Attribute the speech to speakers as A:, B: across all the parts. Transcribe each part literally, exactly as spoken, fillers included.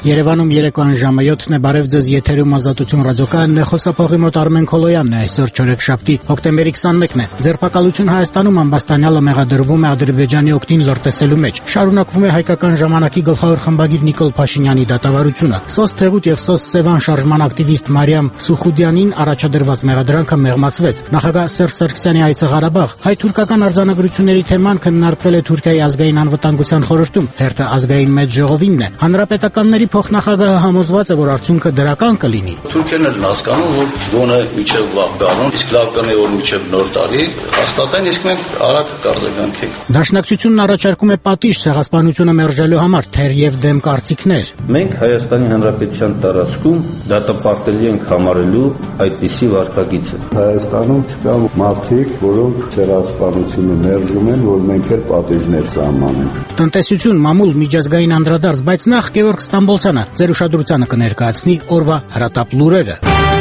A: Երևանում երեկոյան ժամը յոթն է, բարև ձեզ, եթերում Ազատություն ռադիոկայանն է, խոսափողի մոտ Արմեն Քոլոյանն է, այսօր չորեքշաբթի, հոկտեմբերի քսանմեկն է։ Ձերբակալություն Հայաստանում ամբաստանյալը մեղադրվում է Ադրբեջանի օգտին լրտեսելու մեջ։ Շարունակվում է հայկական ժամանակի գլխավոր խմբագիր Նիկոլ Փաշինյանի դատավարությունը։ Սոս Թեղուտ եւ Սոս Սևան շարժման ակտիվիստ Մարիամ Սուխուդյանին առաջադրված մեղադրանքը մեղմացվեց։ Նախագահ Սերժ Սարգսյանի այցը Ղարաբաղ, հայ-թուրքական արձանագրությունների թեման քննարկվել է Թուրքիայի ազգային անվտանգության խորհրդում, հերթը ազգային մեծ ժողովինն է։ Հանրապետականների փոխնախագահը համոզված է, որ արդյունքը դրական կլինի։
B: Թուրքերն են հասկանում, որ գոնե միջև լավ գարուն, իսկ լավ կնե որ միջև նոր տարի հաստատեն, իսկ մենք արագ կարձագանքենք։
A: Դաշնակցությունն առաջարկում է պատիժ ցեղասպանությունը մերժելու համար, թերև դեմ կարծիքներ։
C: Մենք Հայաստանի Հանրապետության տարածքում դատապարտելի ենք համարելու այդպիսի վարքագիծը։
D: Հայաստանում չկան մարդիկ, որոնք ցեղասպանությունը մերժում են, որ մենք էլ պատիժներ սահմանենք։
A: Տնտեսություն, մամուլ, միջազգային անդրադարձ, բայց նախ Գևորգ Ստամբոլցյանը ձեր ուշադրությանը կներկայացնի օրվա հրատապ լուրերը։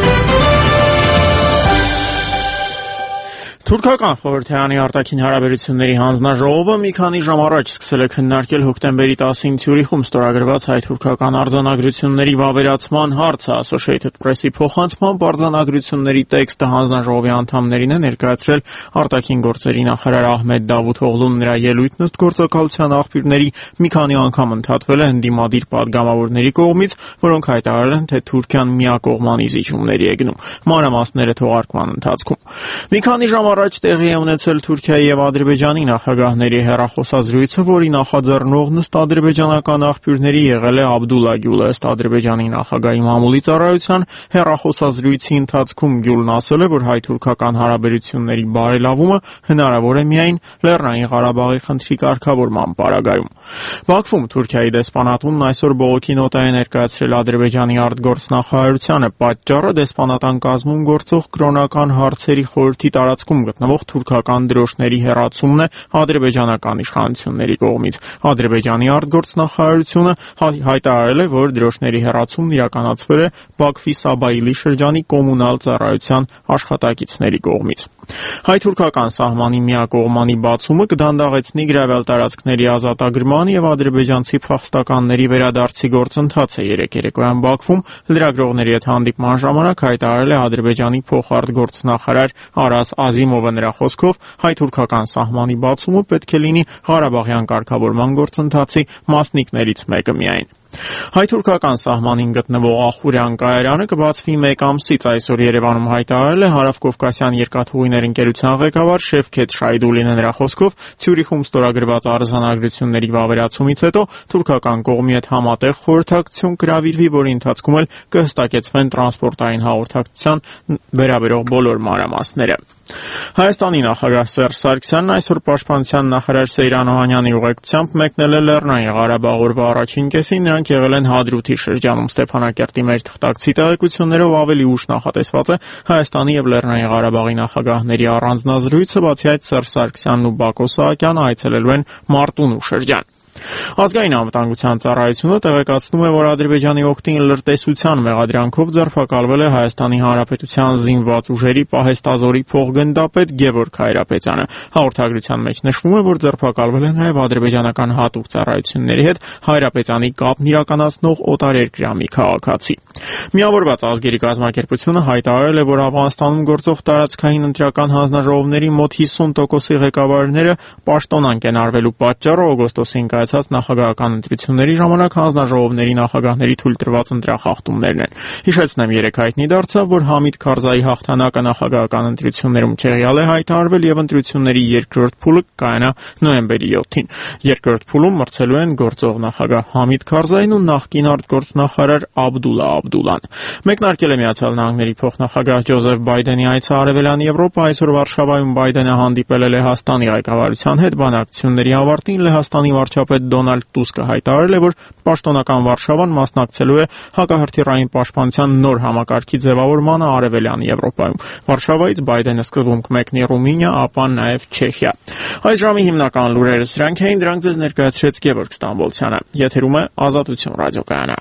E: Թուրքական խորհրդարանի արտաքին հարաբերությունների հանձնաժողովը մի քանի ժամ առաջ սկսել է քննարկել հոկտեմբերի տասին Ցյուրիխում ստորագրված հայ-թուրքական արձանագրությունների վավերացման հարցը։ Associated Press-ի փոխանցմամբ արձանագրությունների տեքստը հանձնաժողովի անդամներին է ներկայացրել արտաքին գործերի նախարար Ահմեդ Դավութօղլուն։ Նրա ելույթն ըստ գործակալության աղբյուրների մի քանի անգամ ընդհատվել է ընդդիմադիր падգամավորների կողմից, որոնք հայտարարել են, թե Թուրքիան միակողմանի զիջումների է գնում։ Մանրամասները թողարկման ընթացքում։ Մի քանի ժամ առաջ տեղի է ունեցել Թուրքիայի եւ Ադրբեջանի նախագահների հեռախոսազրույցը, որի նախաձեռնողն ըստ ադրբեջանական աղբյուրների եղել է Աբդուլլա Գյուլը։ Ըստ Ադրբեջանի նախագահի մամուլի ծառայության հեռախոսազրույցի ընթացքում Գյուլն ասել է, որ հայ-թուրքական հարաբերությունների բարելավումը հնարավոր է միայն Լեռնային Ղարաբաղի խնդրի կարգավորման պարագայում։ Բաքվում Թուրքիայի դեսպանատունն այսօր բողոքի նոտա է ներկայացրել Ադրբեջանի արտգործնախարարությանը։ Պատճառը դեսպանատան կազմում գործող կրոնական հարցերի խորհրդի տարածքում գտնվող թուրքական դրոշների հեռացումն է ադրբեջանական իշխանությունների կողմից։ Ադրբեջանի արտգործնախարարությունը հայտարարել է, որ դրոշների հեռացումն իրականացվել է Բաքվի Սաբայիլի շրջանի կոմունալ ծառայության աշխատակիցների կողմից։ Հայ-թուրքական սահմանի միակողմանի բացումը կդանդաղեցնի գրավյալ տարածքների ազատագրման եւ ադրբեջանցի փախստականների վերադարձի գործընթացը։ Երեկ երեկոյան Բաքվում լրագրողների հետ հանդիպման ժամանակ հայտարարել է Ադրբեջանի փոխարտգործնախարար Արաս Ազիմովը։ Նրա խոսքով հայ-թուրքական սահմանի բացումը պետք է լինի Ղարաբաղյան կարգավորման գործընթացի մասնիկներից մեկը միայն։ Հայ-թուրքական սահմանին գտնվող Ախուրյան կայարանը կբացվի մեկ ամսից։ Այսօր Երևանում հայտարարել է Հարավկովկասյան երկաթուղիներ ընկերության ղեկավար Շևքեթ Շայդուլինը։ Նրա խոսքով Ցյուրիխում ստորագրված արձանագրությունների վավերացումից հետո թուրքական կողմի հետ համատեղ խորհրդակցություն կհրավիրվի, որի ընթացքում էլ կհստակեցվեն տրանսպորտային հաղորդակցության վերաբերող բոլոր մանրամասները։ Հայաստանի նախագահ Սերժ Սարգսյանն այսօր պաշտպանության նախարար Սեյրան Օհանյանի ուղեկցությամբ մեկնել է Լեռնային Ղարաբաղ օրվա առաջին կեսին։ Նրանք եղել են Հադրութի շրջանում։ Ստեփանակերտի մեր թղթակցի տեղեկություններով ավելի ուշ նախատեսված է Հայաստանի եւ Լեռնային Ղարաբաղի նախագահների առանձնազրույցը, բացի այդ Սերժ Սարգսյանն ու Բակո Սահակյանը այցելելու են Մարտունու շրջան։ Ազգային անվտանգության ծառայությունը տեղեկացնում է, որ Ադրբեջանի օգտին լրտեսության մեղադրանքով ձերբակալվել է Հայաստանի Հանրապետության զինված ուժերի պահեստազորի փոխգնդապետ Գևորգ Հայրապետյանը։ Հաղորդագրության մեջ նշվում է, որ ձերբակալվել է նաև ադրբեջանական հատուկ ծառայությունների հետ Հայրապետյանի կապն իրականացնող օտարերկրյա մի քաղաքացի։ Միավորված ազգերի կազմակերպությունը հայտարարել է, որ Աֆղանստանում գործող տարածքային ընտրական հանձնաժողովների մոտ հիսուն տոկոսի ղեկավարները պաշտոնանկ են արվելու պատճառը օգոստոսին կայացած նախագահական ընտրությունների ժամանակ հանձնաժողովների նախագահների թույլ տրված ընտրախախտումներն են։ Հիշեցնեմ, երեկ հայտնի դարձավ, որ Համիդ Քարզայի հաղթանակը նախագահական ընտրություններում չեղյալ է հայտարարվել եւ ընտրությունների երկրորդ փուլը կայանա նոյեմբերի յոթին։ Երկրորդ փուլում մրցելու են գործող նախագահ Համիդ Քարզային ու նախկին արտգործնախարար Աբդուլլա Աբդուլան։ Մեկնարկել է Միացյալ Նահանգների փոխնախագահ Ջոզեֆ Բայդենի այցը Արևելյան Եվրոպա։ Այսօր Վարշավայում Բայդենը հանդիպել է Լեհաստանի ղեկավարության հետ։ Բանակցությունների ավարտին Լեհաստանի վարչապետ Դոնալդ Տուսկը հայտարարել է, որ պաշտոնական Վարշավան մասնակցելու է հակահրթիռային պաշտպանության նոր համակարգի ձևավորմանը Արևելյան Եվրոպայում։ Վարշավայից Բայդենը սկզբում կմեկնի Ռումինիա, ապա նաև Չեխիա։ Այս ժամի հիմնական լուրերը սրանք էին, դրանք ձեզ ներկայացրեց Գևորգ Ստամբոլցյանը։ Եթերում է Ազատություն ռադիոկայանը։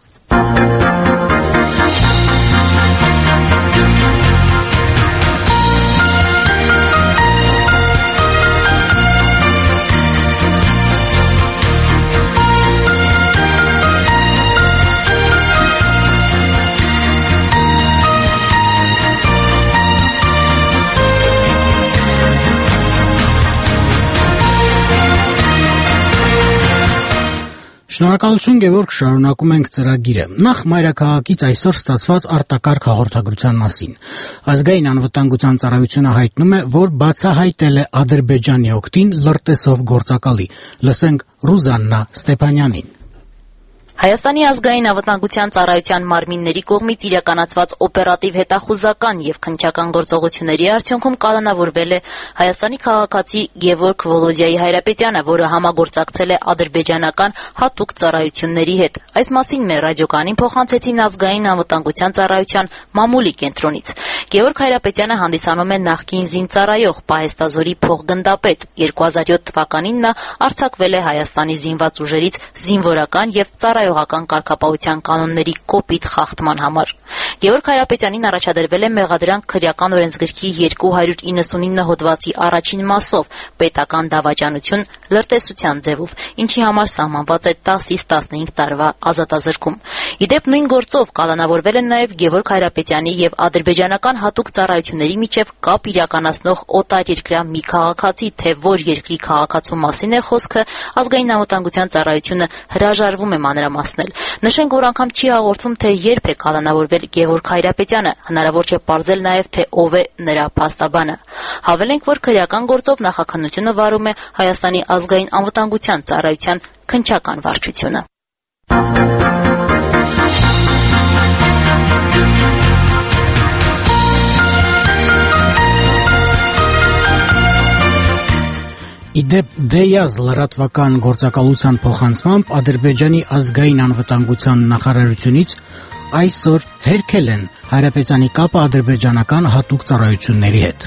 A: Շնորհակալություն Գևորգ, շարունակում ենք ծրագիրը։ Նախ մայրաքաղաքից այսօր ստացված արտակարգ հաղորդագրության մասին։ Ազգային անվտանգության ծառայությունը հայտնում է, որ բացահայտել է Ադրբեջանի օգտին լրտեսող գործակալի։ Լսենք Ռուզաննա Ստեփանյանին։
F: Հայաստանի ազգային անվտանգության ծառայության մարմինների կողմից իրականացված օպերատիվ հետախուզական եւ քննչական գործողությունների արդյունքում կալանավորվել է Հայաստանի քաղաքացի Գևորգ Վոլոդիայի Հայրապետյանը, որը համագործակցել է ադրբեջանական հատուկ ծառայությունների հետ։ Այս մասին մեր ռադիոկանին փոխանցեցին ազգային անվտանգության ծառայության մամուլի կենտրոնից։ Գևորգ Հայրապետյանը հանդիսանում է նախկին զինծառայող, Պահեստազորի փոխգնդապետ։ երկու հազար յոթ թվականին նա արձակվել է Հայաստանի զինված ուժերից զինվորական եւ ծառայողական կարգապահության կանոնների կոպիտ խախտման համար։ Գևորգ Հայրապետյանին առաջադրվել է մեղադրանք քրեական օրենսգրքի երկու հարյուր իննսունինը հոդվածի առաջին մասով պետական դավաճանություն լրտեսության ձևով, ինչի համար սահմանված է տասից տասնհինգ տարվա ազատազրկում։ Իդեպ նույն գործով կալանավորվել են նաև Գևորգ Հայրապետյանի եւ ադրբեջանական հատուկ ծառայությունների միջև կապ իրականացնող օտարերկրյա մի քաղաքացի, թե որ երկրի քաղաքացու մասին է խոսքը, ազգային անվտանգության ծառայությունը հրաժարվում է մանրամասնել։ Նշենք, որ անգամ չի հաղորդվում, թե երբ է կալանավորվել Գևորգ Հայրապետյանը, հնարավոր չէ պարզել նաև, թե ով է նրա փաստաբանը։ Հավելենք, որ քրեական գործով նախաքննությունը վարում է Հայաստանի ազգային անվտանգության ծառայության քննչական վարչությունը։
A: Իդեպ Դեյազ լրատվական գործակալության փոխանցմամբ Ադրբեջանի ազգային անվտանգության նախարարությունից այսօր հերքել են Հայրապետյանի կապը ադրբեջանական հատուկ ծառայությունների հետ։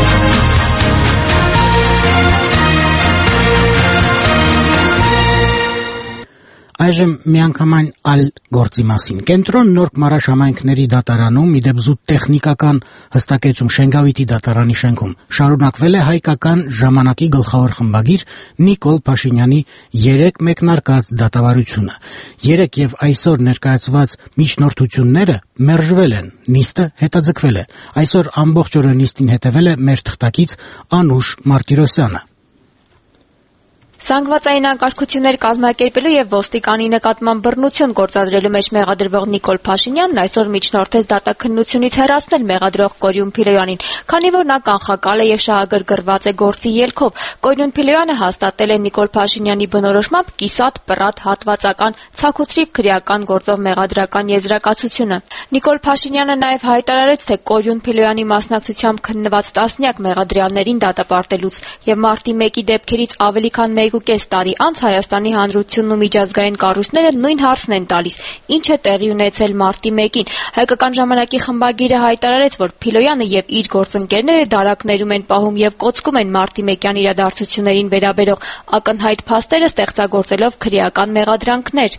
A: Այժմ միանգամայն այլ գործի մասին։ Կենտրոն Նորք Մարաշ համայնքների դատարանում իդեպ զուտ տեխնիկական հստակեցում Շենգավիթի դատարանի շենքում շարունակվել է հայկական ժամանակի գլխավոր խմբագիր Նիկոլ Փաշինյանի երեք մեկնարկած դատավարությունը։ Երեք եւ այսօր ներկայացված միջնորդությունները մերժվել են, նիստը հետաձգվել է։ Այսօր ամբողջ օրը նիստին հետևել է մեր թղթակից Անուշ Մարտիրոսյանը։
G: Զանգվածային անկարգություններ կազմակերպելու եւ ոստիկանի նկատմամբ բռնություն գործադրելու մեջ մեղադրվող Նիկոլ Փաշինյանն այսօր միջնորդեց դատաքննությունից հեռացնել մեղադրող Կորյուն Փիլոյանին, քանի որ նա կանխակալ է եւ շահագրգռված է գործի ելքով։ Կորյուն Փիլոյանը հաստատել է Նիկոլ Փաշինյանի բնորոշմամբ կիսատ պռատ հատվածական ցաքուցրիվ քրեական գործով մեղադրական եզրակացությունը։ Նիկոլ Փաշինյանը նաեւ հայտարարեց, թե Կորյուն Փիլոյանի մասնակցությամբ քննված տասնյակ մեղադրյալներին դատապարտելուց եւ մարտի մեկի դեպքերից ավելի քան մեկ կես տարի անց Հայաստանի Հանրությունն ու միջազգային կառույցները նույն հարցն են տալիս. ինչ է տեղի ունեցել մարտի մեկին։ Հայկական ժամանակի խմբագիրը հայտարարեց, որ Փիլոյանը եւ իր գործընկերները դարակներում են պահում եւ կոծկում են մարտի մեկյան իրադարձություններին վերաբերող ակնհայտ փաստերը, ստեղծագործելով քրեական մեղադրանքներ։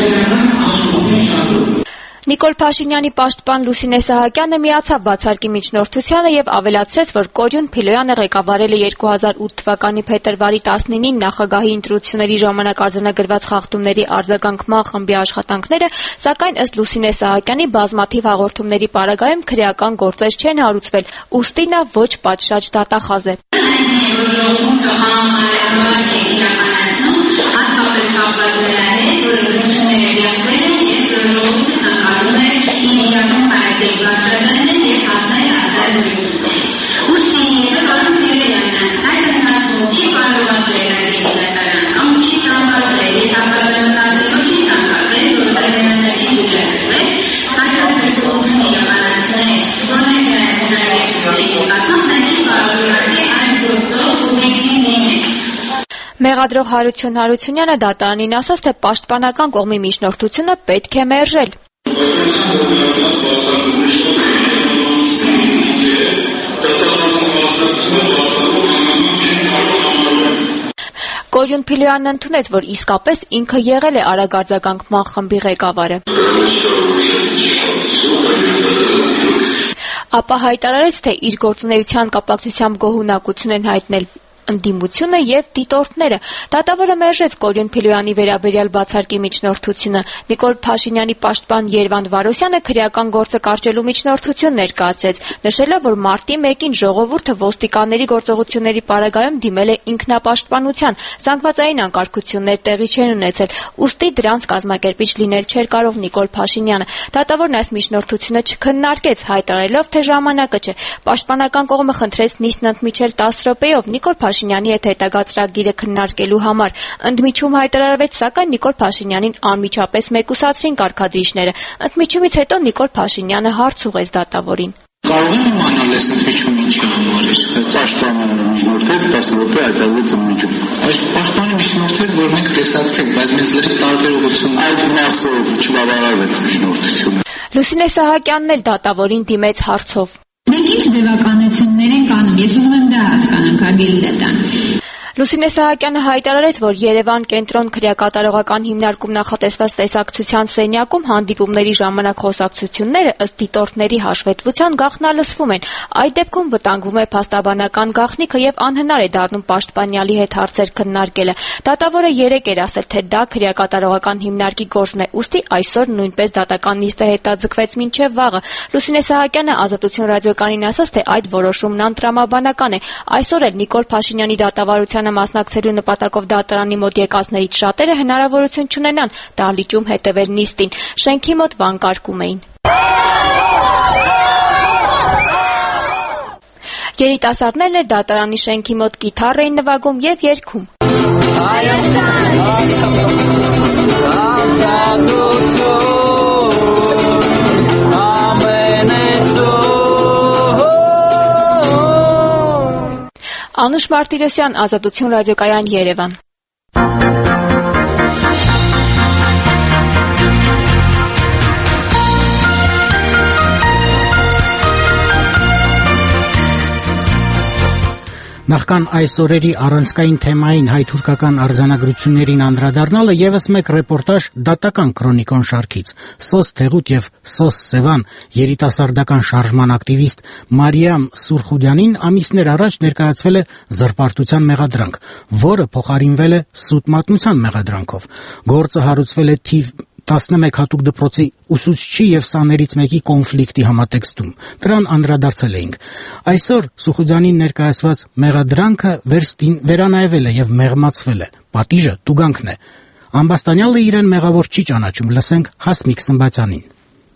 G: Նիկոլ Փաշինյանի պաշտպան Լուսինե Սահակյանը միացավ բացարկի միջնորդությանը եւ ավելացրեց, որ Կորյուն Փիլոյանը ղեկավարել է երկու հազար ութ թվականի փետրվարի տասնինին նախագահի ընտրությունների ժամանակ արձանագրված խախտումների արձագանքման խմբի աշխատանքները, սակայն ըստ Լուսինե Սահակյանի բազմաթիվ հաղորդումների պարագայում քրեական գործեր չեն հարուցվել, ուստի նա ոչ պատշաճ դատախազ է։ Մեղադրող Հարություն Հարությունյանը դատարանին ասաց, թե պաշտպանական կողմի միջնորդությունը պետք է մերժել։ Կորյուն Փիլոյանն ընդունեց, որ իսկապես ինքը եղել է արագ արձագանքման խմբի ղեկավարը։ Ապա հայտարարեց, թե իր գործունեության կապակցությամբ գոհունակություն են հայտնել ընդդիմությունը եւ դիտորդները։ Դատավորը մերժեց Կորյուն Փիլոյանի վերաբերյալ բացարկի միջնորդությունը։ Նիկոլ Փաշինյանի պաշտպան Երվանդ Վարոսյանը քրեական գործը կարճելու միջնորդություն ներկայացրեց, նշելով, որ մարտի մեկին ժողովուրդը ոստիկանների գործողությունների պարագայում դիմել է ինքնապաշտպանության, զանգվածային անկարգություններ տեղի չեն ունեցել, ուստի դրանց կազմակերպիչ լինել չէր կարող Նիկոլ Փաշինյանը։ Դատավորն այս միջնորդությունը չքննարկեց, հայտարարելով, թե ժամանակը չէ։ Պաշտպանական կողմը խնդրեց նիստն ընդմիջել տասը րոպեով Նիկոլ Փաշինյանի հետ հետագա ծրագիրը քննարկելու համար։ Ընդմիջում հայտարարվեց, սակայն Նիկոլ Փաշինյանին անմիջապես մեկուսացրին կարգադրիչները։ Ընդմիջումից հետո Նիկոլ Փաշինյանը հարց ուղղեց դատավորին։
H: Կարող եմ իմանալ այս ընդմիջումը ինչի համար էր։ Պաշտպանը միջնորդեց տասը րոպե այդտեղից ընդմիջում։ Այս պաշտպանը միջնորդեց, որ մենք տեսակցենք, բայց մեզ լրիվ տարբեր ուղղություն այդ մասով չբավարարվեց միջնորդությունը։
G: Լուսինե Սահակյանն էլ դատավորին դիմեց հարցով։
I: Մենք ինչ ձևականություններ ենք անում, ես ուզում եմ դա հասկանանք, Ագիլդան։
G: Լուսինե Սահակյանը հայտարարեց, որ Երևան կենտրոն քրեակատարողական հիմնարկում նախատեսված տեսակցության սենյակում հանդիպումների ժամանակ խոսակցությունները ըստ դիտորդների հաշվետվության գաղտնալսվում են։ Այդ դեպքում վտանգվում է փաստաբանական գաղտնիքը եւ անհնար է դառնում պաշտպանյալի հետ հարցեր քննարկելը։ Դատավորը երեկ էր ասել, թե դա քրեակատարողական հիմնարկի գործն է, ուստի այսօր նույնպես դատական նիստը հետաձգվեց մինչեւ վաղը։ Լուսինե Սահակյանը Ազատություն ռադիոկայանին ասաց, թե այդ որոշումն անտրամաբանական է։ Այսօր էլ Նիկոլ Փաշինյանի դատավարության մասնակցելու նպատակով դատարանի մոտ եկածներից շատերը հնարավորություն չունենան դահլիճում հետևել նիստին։ Շենքի մոտ վանկարկում էին։ Երիտասարդներն էլ դատարանի շենքի մոտ կիթառ էին նվագում եւ երգում։ Անուշ Մարտիրոսյան, Ազատություն ռադիոկայան, Երևան։
A: Նախքան այս օրերի առանցքային թեմային հայ-թուրքական արձանագրություններին անդրադառնալը եւս մեկ ռեպորտաժ դատական քրոնիկոն շարքից։ Սոս Թեղուտ եւ Սոս Սևան երիտասարդական շարժման ակտիվիստ Մարիամ Սուրխուդյանին ամիսներ առաջ ներկայացվել է զրպարտության մեղադրանք, որը փոխարինվել է սուտ մատնության մեղադրանքով։ Գործը հարուցվել է թիվ տասնմեկ հատուկ դպրոցի ուսուցչի եւ սաներից մեկի կոնֆլիկտի համատեքստում։ Դրան անդրադարձել էինք։ Այսօր Սուխուդյանին ներկայացված մեղադրանքը վերանայվել է եւ մեղմացվել է։ Պատիժը տուգանքն է։ Ամբաստանյալը իրեն մեղավոր չի ճանաչում, լսենք Հասմիկ Սմբատյանին։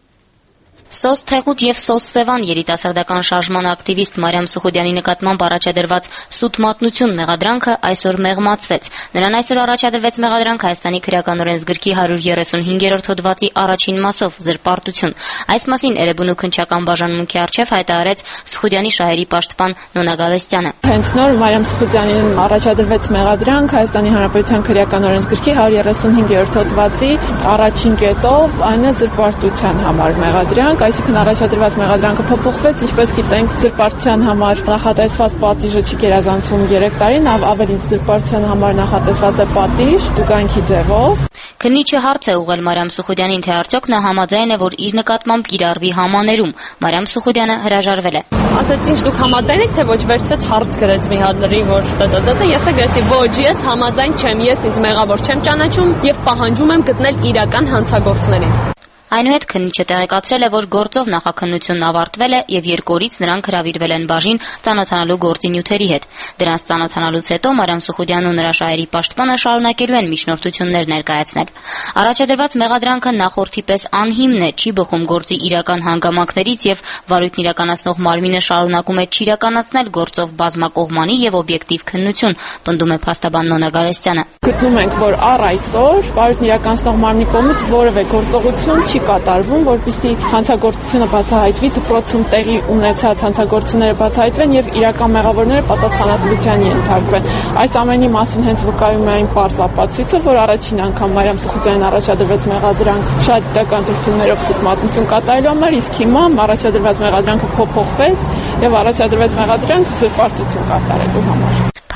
F: Սոս Թեղուտ եւ Սոս Սևան երիտասարդական շարժման ակտիվիստ Մարիամ Սուխուդյանի նկատմամբ առաջադրված սուտ մատնություն մեղադրանքը այսօր մեղմացվեց։ Նրան այսօր առաջադրվեց մեղադրանք Հայաստանի քրեական օրենսգրքի հարյուր երեսունհինգերորդ հոդվածի առաջին մասով զրպարտություն։ Այս մասին Էրեբունու քննչական բաժանմունքի առջև հայտարարեց Սուխուդյանի շահերի պաշտպան Նոնա Գալստյանը։
J: Հենց նոր Մարիամ Սուխուդյանին առաջադրվեց մեղադրանք Հայաստանի Հանրապետության քրեական օրենսգրքի հարյուր երեսունհինգերորդ հոդվածի առաջին կետով, այն է զրպարտության համար մեղադրանք։ Այսինքն առաջադրված մեղադրանքը փոփոխվեց, ինչպես գիտենք, զրպարտության համար նախատեսված պատիժը չի գերազանցում երեք տարի, ավելին զրպարտության համար նախատեսված է պատիժ տուգանքի ձևով։
F: Քննիչը հարց է ուղղել Մարիամ Սուխուդյանին, թե արդյոք նա համաձայն է, որ իր նկատմամբ կիրառվի համաներում։ Մարիամ Սուխուդյանը հրաժարվել է։
K: Ասաց, ինչ դուք համաձայն եք, թե ոչ, վերցրեց հարց գրեց մի հատ լրի, որ տտտտ, ես գրեցի, ոչ, ես համաձայն չեմ, ես ինձ մեղավոր չեմ ճանաչում եւ պահանջում եմ գտնել իրական հանցագործներին։
F: Այնուհետ քննիչը տեղեկացրել է, որ գործով նախաքննությունն ավարտվել է եւ երկու օրից նրանք հրավիրվել են բաժին ծանոթանալու գործի նյութերի հետ։ Դրանց ծանոթանալուց հետո Մարիամ Սուխուդյանն ու նրա շահերի պաշտպանը շարունակելու են միջնորդություններ ներկայացնել։ Առաջադրված մեղադրանքը նախորդի պես անհիմն է, չի բխում գործի իրական հանգամանքներից եւ վարույթն իրականացնող մարմինը շարունակում է չիրականացնել գործով բազմակողմանի եւ օբյեկտիվ քննություն, պնդում է փաստաբան Նոնա Գալստյանը։
J: Գտնում ենք, որ առ այսօր վարույթն իրականացնող մարմնի կողմից որևէ գործողություն չի կատարվում, որպեսզի հանցագործությունը բացահայտվի, դպրոցում տեղի ունեցած հանցագործությունները բացահայտվեն եւ իրական մեղավորները պատասխանատվության ենթարկվեն։ Այս ամենի մասին հենց վկայում է այն պարզ ապացույցը, որ առաջին անգամ Մարիամ Սուխուդյանին առաջադրվեց մեղադրանք շատ դիտական դրդումներով սուտ մատնություն կատարելու համար, իսկ հիմա առաջադրված մեղադրանքը փոփոխվեց եւ առաջադրվեց մեղադրանք զրպարտություն կատարելու համար։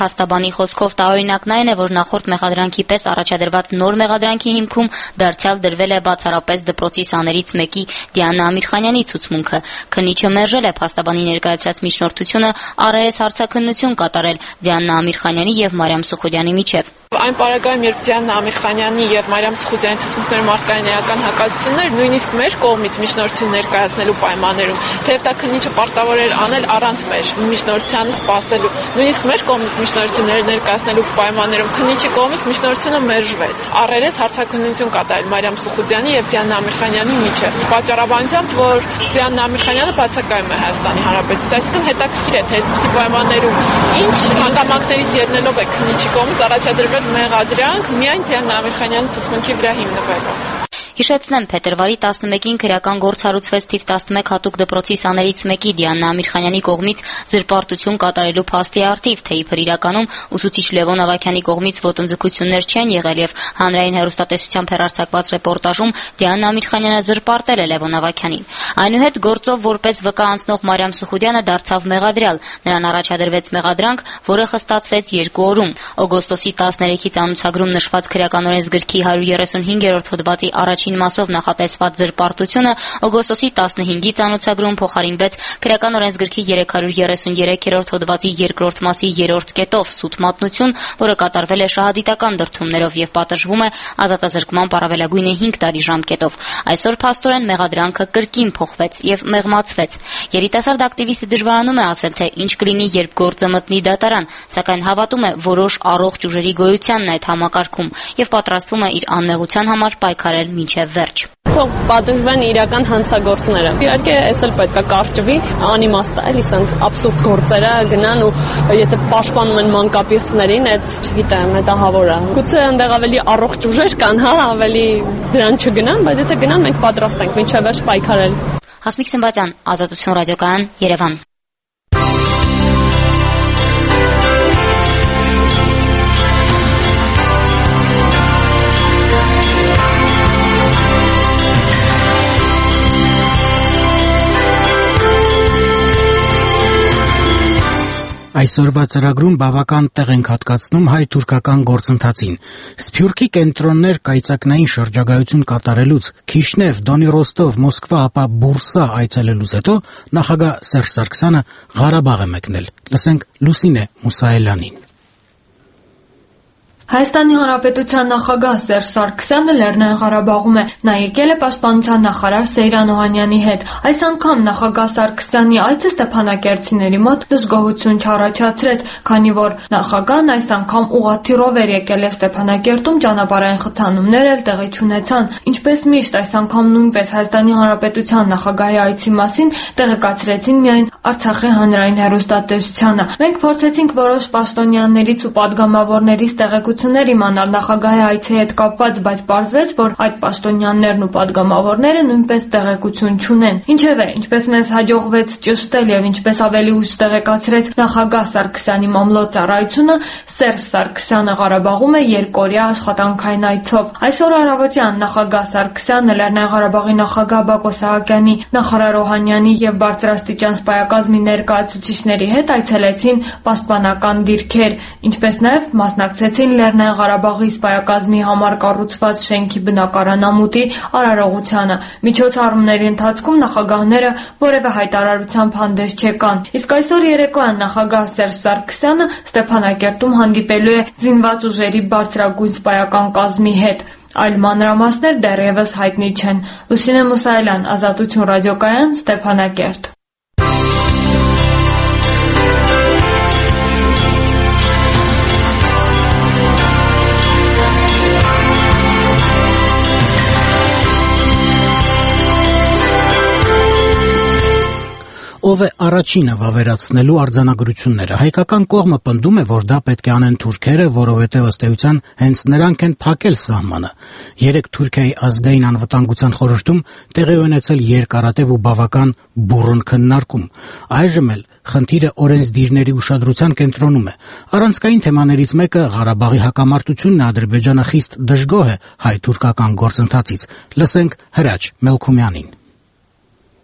F: փաստաբանի խոսքով տարօրինակն այն է, որ նախորդ մեղադրանքի պես առաջադրված նոր մեղադրանքի հիմքում դարձյալ դրվել է բացառապես դպրոցի սաներից մեկի Դիանա Ամիրխանյանի ցուցմունքը։ Քննիչը մերժել է փաստաբանի ներկայացրած միջնորդությունը առերես հարցաքննություն կատարել Դիանա Ամիրխանյանի եւ Մարիամ Սուխոդյանի միջև։
J: Այն պարագայում, երբ Դիանա Ամիրխանյանի եւ Մարիամ Սուխոդյանի ցուցմունքներում արկային էական հակազդեցություններ, նույնիսկ մեր կողմից միջնորդություն ներկայացնելու պայմաններում, թեև դա քննիչը պարտավոր էր անել առանց մեր միջնորդությանը սպասելու, նույնիսկ մեր կողմից միջնորդություններ ներկայացնելու պայմաններում քննիչի կողմից միջնորդությունը մերժվեց։ Առերես հարցաքննություն կատարել Մարիամ Սուխոդյանի եւ Դիանա Ամիրխանյանի միջև։ Պատճառաբանությամբ, որ Դիանա Ամիրխանյանը բացակայում է Հայաստանի Հանրապետությունից, այսինքն հետաքրքիր է, թե այսպիսի պայմաններում ինչ հանգամանքներից ելնելով է քննիչի կողմից առաջադրվել մեղադրանք միայն Դիանա Ամիրխանյանի ցուցմունքի վրա հիմնվելով։
F: Հիշեցնեմ, փետրվարի տասնմեկին քրեական գործ հարուցվեց թիվ տասնմեկ հատուկ դպրոցի սաներից մեկի Դիանա Ամիրխանյանի կողմից զրպարտություն կատարելու փաստի առթիվ, թե իբր իրականում ուսուցիչ Լևոն Ավագյանի կողմից ոտնձգություններ չեն եղել եւ հանրային հեռուստատեսությամբ հեռարձակված ռեպորտաժում Դիանա Ամիրխանյանը զրպարտել է Լևոն Ավագյանին։ Այնուհետ գործով որպես վկա անցնող Մարիամ Սուխոդյանը դարձավ մեղադրյալ։ Նրան առաջադրվեց մեղադրանք, որը խստացվեց երկու օրում։ Օգոստոսի տասներեքից անուցագրում նշված քրեական օրենսգրքի հարյուր երեսունհինգերորդ հոդվածի առաջին մասով նախատեսված զրպարտությունը օգոստոսի տասնհինգից անուցագրում փոխարինվեց քրեական օրենսգրքի երեք հարյուր երեսուներորդ հոդվածի երկրորդ մասի երրորդ կետով սուտ մատնություն, որը կատարվել է շահադիտական դրդումներով եւ պատժվում է ազատազրկման առավելագույնը հինգ տարի ժամկետով։ Այսօր փաստորեն մեղադրանքը կրկին փոխվեց եւ մեղմացվեց։ Երիտասարդ ակտիվիստը դժվարանում է ասել, թե ինչ կլինի, երբ գործը մտնի դատարան, սակայն հավատում է որոշ առողջ ուժերի գոյությանն այդ համակարգում եւ պատրաստվում է իր անմեղության համար պայքարել մինչև վերջ։
K: Թող պատժվեն իրական հանցագործները։ Իհարկե, էս էլ պետք է կարճվի, անիմաստ է, էլի սենց աբսուրդ գործերը գնան ու եթե պաշտպանում են մանկապիղծներին, այդ չգիտեմ, մետահավոր է։ Գուցե այնտեղ ավելի առողջ ուժեր կան, հա, ավելի դրան չգնան, բայց եթե գնան, մենք պատրաստ ենք մինչև վերջ պայքարել։
F: Հասմիկ Սմբատյան, Ազատություն ռադիոկայան, Երևան։
A: Այսօրվա ծրագրում բավական տեղ ենք հատկացնում հայ-թուրքական գործընթացին։ Սփյուռքի կենտրոններ կայծակնային շրջագայություն կատարելուց, Քիշնև, Դոնի Ռոստով, Մոսկվա, ապա Բուրսա այցելելուց հետո նախագահ Սերժ Սարգսյանը Ղարաբաղ է մեկնել։ Լսենք Լուսինե Մուսայելյանին։
G: Հայաստանի Հանրապետության նախագահ Սերժ Սարգսյանը Լեռնային Ղարաբաղում է։ Նա եկել է պաշտպանության նախարար Սեյրան Օհանյանի հետ։ Այս անգամ նախագահ Սարգսյանի այցը ստեփանակերտցիների մոտ դժգոհություն չառաջացրեց, քանի որ նախագահն այս անգամ ուղղաթիռով էր եկել եւ Ստեփանակերտում ճանապարհային խցանումներ էլ տեղի չունեցան։ Ինչպես միշտ, այս անգամ նույնպես Հայաստանի Հանրապետության նախագահի այցի մասին տեղեկացրեցին միայն Արցախի հանրային հեռուստատեսությանը։ Մենք փորձեցինք որոշ պաշտոնյաներից ու падգամավորներից տեղեկություններ իմանալ նախագահի այցի հետ կապված, բայց պարզվեց, որ այդ պաշտոնյաներն ու падգամավորները նույնպես տեղեկություն չունեն։ Ինչևէ, ինչպես մեզ հաջողվեց ճշտել եւ ինչպես ավելի ուշ տեղեկացրեց նախագահ Սարգսյանի մամլոյ ծառայությունը, Սերժ Սարգսյանը Ղարաբաղում է երկօրյա աշխատանքային այցով։ Այսօր առավոտյան նախագահ Սարգսյանը Լեռնային Ղարաբաղի նախագահ Բակո Սահակյանի, նախարար Օհանյանի եւ բարձրաստիճան սպայակազմի ներկայացուցիչների հետ այցելեցին պաշտպանական դիրքեր, ինչպես նաեւ մասնակցեցին Լեռնային Ղարաբաղի սպայակազմի համար կառուցված շենքի բնակարանամուտի արարողությանը։ Միջոցառումների ընթացքում նախագահները որևէ հայտարարությամբ հանդես չեկան։ Իսկ այսօր երեկոյան նախագահ Սերժ Սարգսյանը Ստեփանակերտում հանդիպելու է զինված ուժերի բարձրագույն սպայական կազմի հետ։ Այլ մանրամասներ դեռևս հայտնի չեն։ Լուսինե Մուսայելյան, Ազատություն ռադիոկայան, Ստեփանակերտ։
A: Ով է առաջինը վավերացնելու արձանագրությունները։ Հայկական կողմը պնդում է, որ դա պետք է անեն թուրքերը, որովհետև ըստ էության հենց նրանք են փակել սահմանը։ Երեք Թուրքիայի ազգային անվտանգության խորհրդում տեղի ունեցել երկարատև ու բավական բուռն քննարկում։ Այժմ էլ խնդիրը օրենսդիրների ուշադրության կենտրոնում է։ Առանցքային թեմաներից մեկը Ղարաբաղի հակամարտությունն է։ Ադրբեջանը խիստ դժգոհ է հայ-թուրքական գործընթացից։ Լսենք Հրաչ Մելքումյանին։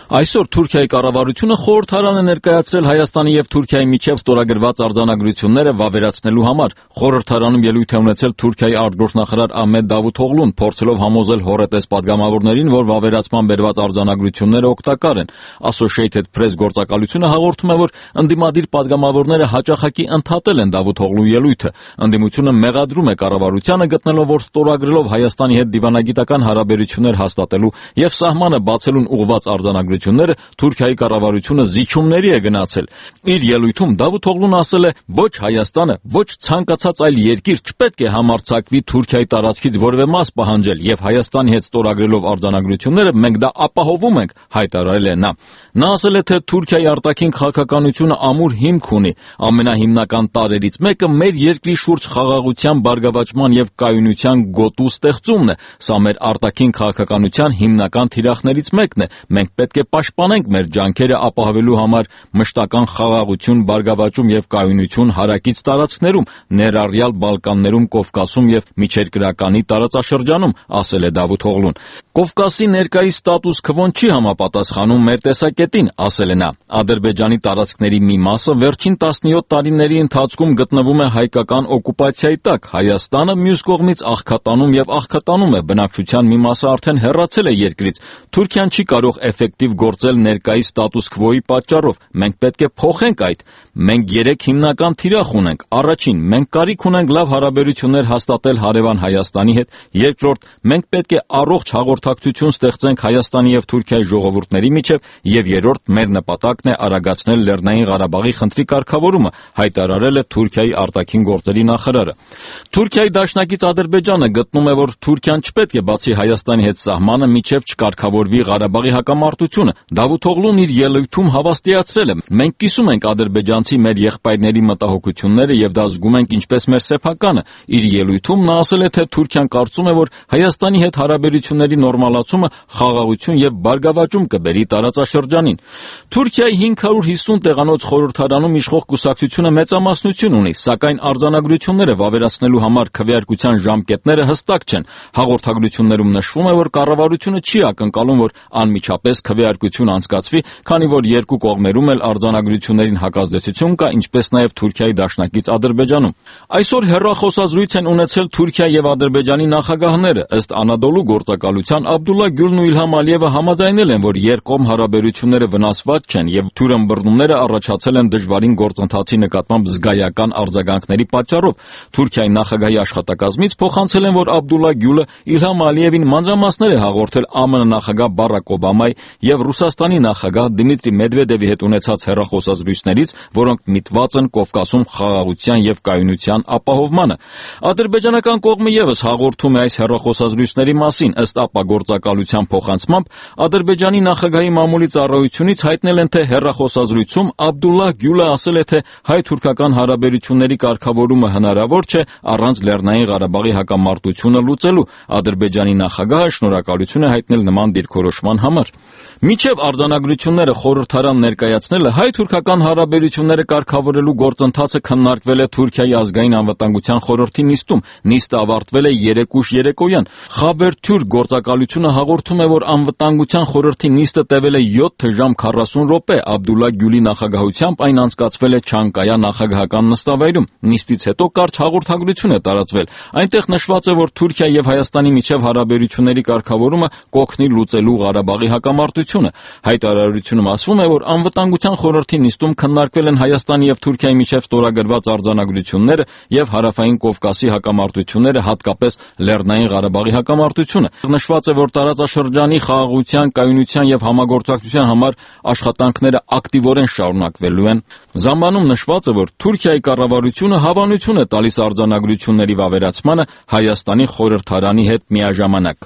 L: Այսօր Թուրքիայի կառավարությունը խորհրդարան է ներկայացրել Հայաստանի եւ Թուրքիայի միջև ստորագրված արձանագրությունները վավերացնելու համար։ Խորհրդարանում ելույթ է ունեցել Թուրքիայի արտգործնախարար Ահմեդ Դավութօղլուն, փորձելով համոզել հոռետես պատգամավորներին, որ վավերացման բերված արձանագրությունները օգտակար են։ Associated Press գործակալությունը հաղորդում է, որ ընդդիմադիր պատգամավորները հաճախակի ընդհատել են Դավութօղլուի ելույթը։ Ընդդիմությունը մեղադրում է կառավարությանը, գտնելով, որ ստորագրելով Հայաստանի հետ դիվանագիտական հարաբերություններ հաստատելու եւ սահմանը բացելուն ուղղված արձանագրությունները Թուրքիայի կառավարությունը զիջումների է գնացել։ Իր ելույթում Դավութօղլուն ասել է. ոչ Հայաստանը, ոչ ցանկացած այլ երկիր չպետք է համարձակվի Թուրքիայի տարածքից որևէ մաս պահանջել եւ Հայաստանի հետ ստորագրելով արձանագրությունները մենք դա ապահովում ենք, հայտարարել է նա։ Նա ասել է, թե Թուրքիայի արտաքին քաղաքականությունը ամուր հիմք ունի։ Ամենահիմնական տարրերից մեկը մեր երկրի շուրջ խաղաղության, բարգավաճման եւ կայունության գոտու ստեղծումն է։ Սա մեր արտաքին քաղաքականության հիմնական թիրախներից մեկն է։ Մենք պետք է պաշտպանենք մեր ջանքերը ապահովելու համար մշտական խաղաղություն, բարգավաճում եւ կայունություն հարակից տարածքներում, ներառյալ Բալկաններում, Կովկասում եւ Միջերկրականի տարածաշրջանում, ասել է Դավութօղլուն։ Կովկասի ներկայիս ստատուս քվոն չի համապատասխանում մեր տեսակետին, ասել է նա։ Ադրբեջանի տարածքների մի մասը վերջին տասնյոթ տարիների ընթացքում գտնվում է հայկական օկուպացիայի տակ։ Հայաստանը մյուս կողմից աղքատանում եւ աղքատանում է, բնակչության մի մասը արդեն հեռացել է երկրից։ Թուրքիան չի կարող էֆեկտիվ գործել ներկայիս ստատուս քվոյի պատճառով։ Մենք պետք է փոխենք այդ։ Մենք երեք հիմնական թիրախ ունենք։ Առաջին, մենք կարիք ունենք լավ հարաբերություններ հաստատել հարևան Հայաստանի հետ։ Երկրորդ, մենք պետք է առողջ հաղորդակցություն ստեղծենք Հայաստանի եւ Թուրքիայի ժողովուրդների միջև, եւ երրորդ, մեր նպատակն է արագացնել Լեռնային Ղարաբաղի խնդրի կարգավորումը, հայտարարել է Թուրքիայի արտաքին գործերի նախարարը։ Թուրքիայի դաշնակից Ադրբեջանը գտնում է, որ Թուրքիան չպետք է բացի Հայաստանի հետ սահմանը, միջև չկարգավորվի Ղարաբաղի հակամարտությունը։ Դավութօղլուն իր ելույթում հավաստիացրել է. մենք կիսում ենք ադրբեջանցի մեր եղբայրների մտահոգությունները եւ դա զգում ենք ինչպես մեր սեփականը։ Իր ելույթում նա ասել է, թե Թուրքիան կարծում է, որ Հայաստանի հետ հարաբերությունների նորմալացումը խաղաղություն եւ բարգավաճում կբերի տարածաշրջանին։ Թուրքիայի հինգ հարյուր հիսուն տեղանոց խորհրդարանում իշխող կուսակցությունը մեծամասնություն ունի, սակայն արձանագրությունները վավերացնելու համար քվեարկության ժամկետները հստակ չեն։ Հաղորդագրություններում նշվում է, որ կառավարությունը չի ակնկալում, որ անմիջապես քվեարկություն անցկացվի, քանի որ երկու կողմերում էլ արձանագրություններին հակազդեցություն կա, ինչպես նաև Թուրքիայի դաշնակից Ադրբեջանում։ Այսօր հեռախոսազրույց են ունեցել Թուրքիա եւ Ադրբեջանի նախագահները։ Ըստ Անադոլու գործակալության Աբդուլլա Գյուլն ու Իլհամ Ալիևը համաձայնել են, որ երկկողմ հարաբերությունները վնասված չեն եւ թյուրըմբռնումները առաջացել են դժվարին գործընթացի նկատմամբ զգայական արձագանքների պատճառով։ Թուրքիայի նախագահի աշխատակազմից փոխանցել են, որ Աբդուլլա Գյուլը Իլհամ Ալիևին մանրամասներ է հաղորդել ԱՄՆ նախագահ Բարակ Օբամայի եւ Ռուսաստանի նախագահ Դիմիտրի Մեդվեդևի հետ ունեցած հեռախոսազրույցներից, որոնք միտված են Կովկասում խաղաղության եւ կայունության ապահովմանը։ Ադրբեջանական կողմը եւս հաղորդում է այս հեռախոսազրույցների մասին։ Ըստ ԱՊԱ գործակալության փոխանցմամբ Ադրբեջանի նախագահի մամուլի ծառայությունից հայտնել են, թե հեռախոսազրույցում Աբդուլլա Գյուլը ասել է, թե հայ-թուրքական հարաբերությունների կարգավորումը հնարավոր չէ առանց Լեռնային Ղարաբաղի հակամարտությունը լուծելու։ Ադրբեջանի նախագահը շնորհակալություն է հայտնել նման դիրքորոշման համար։ Մինչև արձանագրությունները խորհրդարան ներկայացնելը հայ-թուրքական հարաբերությունները կարգավորելու գործընթացը քննարկվել է Թուրքիայի ազգային անվտանգության խորհրդի նիստում։ Նիստը ավարտվել է երեկ ուշ երեկոյան։ Խաբեր Թուրք գործակալությունը հաղորդում է, որ անվտանգության խորհրդի նիստը տևել է յոթ ժամ քառասուն րոպե։ Աբդուլլա Գյուլի նախագահությամբ այն անցկացվել է Չանկայա նախագահական նստավայրում։ Նիստից հետո կարճ հաղորդագրություն է տարածվել։ Այնտեղ նշված է, որ Թուրքիա եւ Հայաստանի միջև հարաբերությունների կարգավորումը կօգնի լուծելու Ղարաբաղի հակամարտությունը։ Հայտարարությունում ասվում է, որ անվտանգության խորհրդի նիստում քննարկվել են Հայաստանի եւ Թուրքիայի միջև ստորագրված արձանագրությունները եւ հարավային Կովկասի հակամարտությունները, հատկապես Լեռնային Ղարաբաղի հակամարտությունը։ Նշված է, որ տարածաշրջանի խաղաղության, կայունության եւ համագործակցության համար աշխատանքները ակտիվորեն շարունակվելու են։ Զամբանում նշված է, որ Թուրքիայի կառավարությունը հավանություն է տալիս արձանագրությունների վավերացմանը Հայաստանի խորհրդարանի հետ միաժամանակ։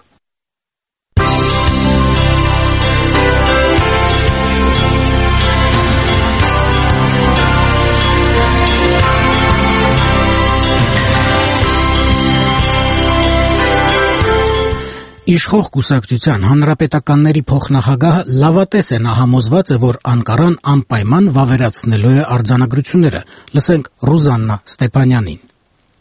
A: Իշխող կուսակցության հանրապետականների փոխնախագահը լավատես է, նա համոզված է, որ Անկարան անպայման վավերացնելու է արձանագրությունները։ Լսենք Ռուզաննա Ստեփանյանին։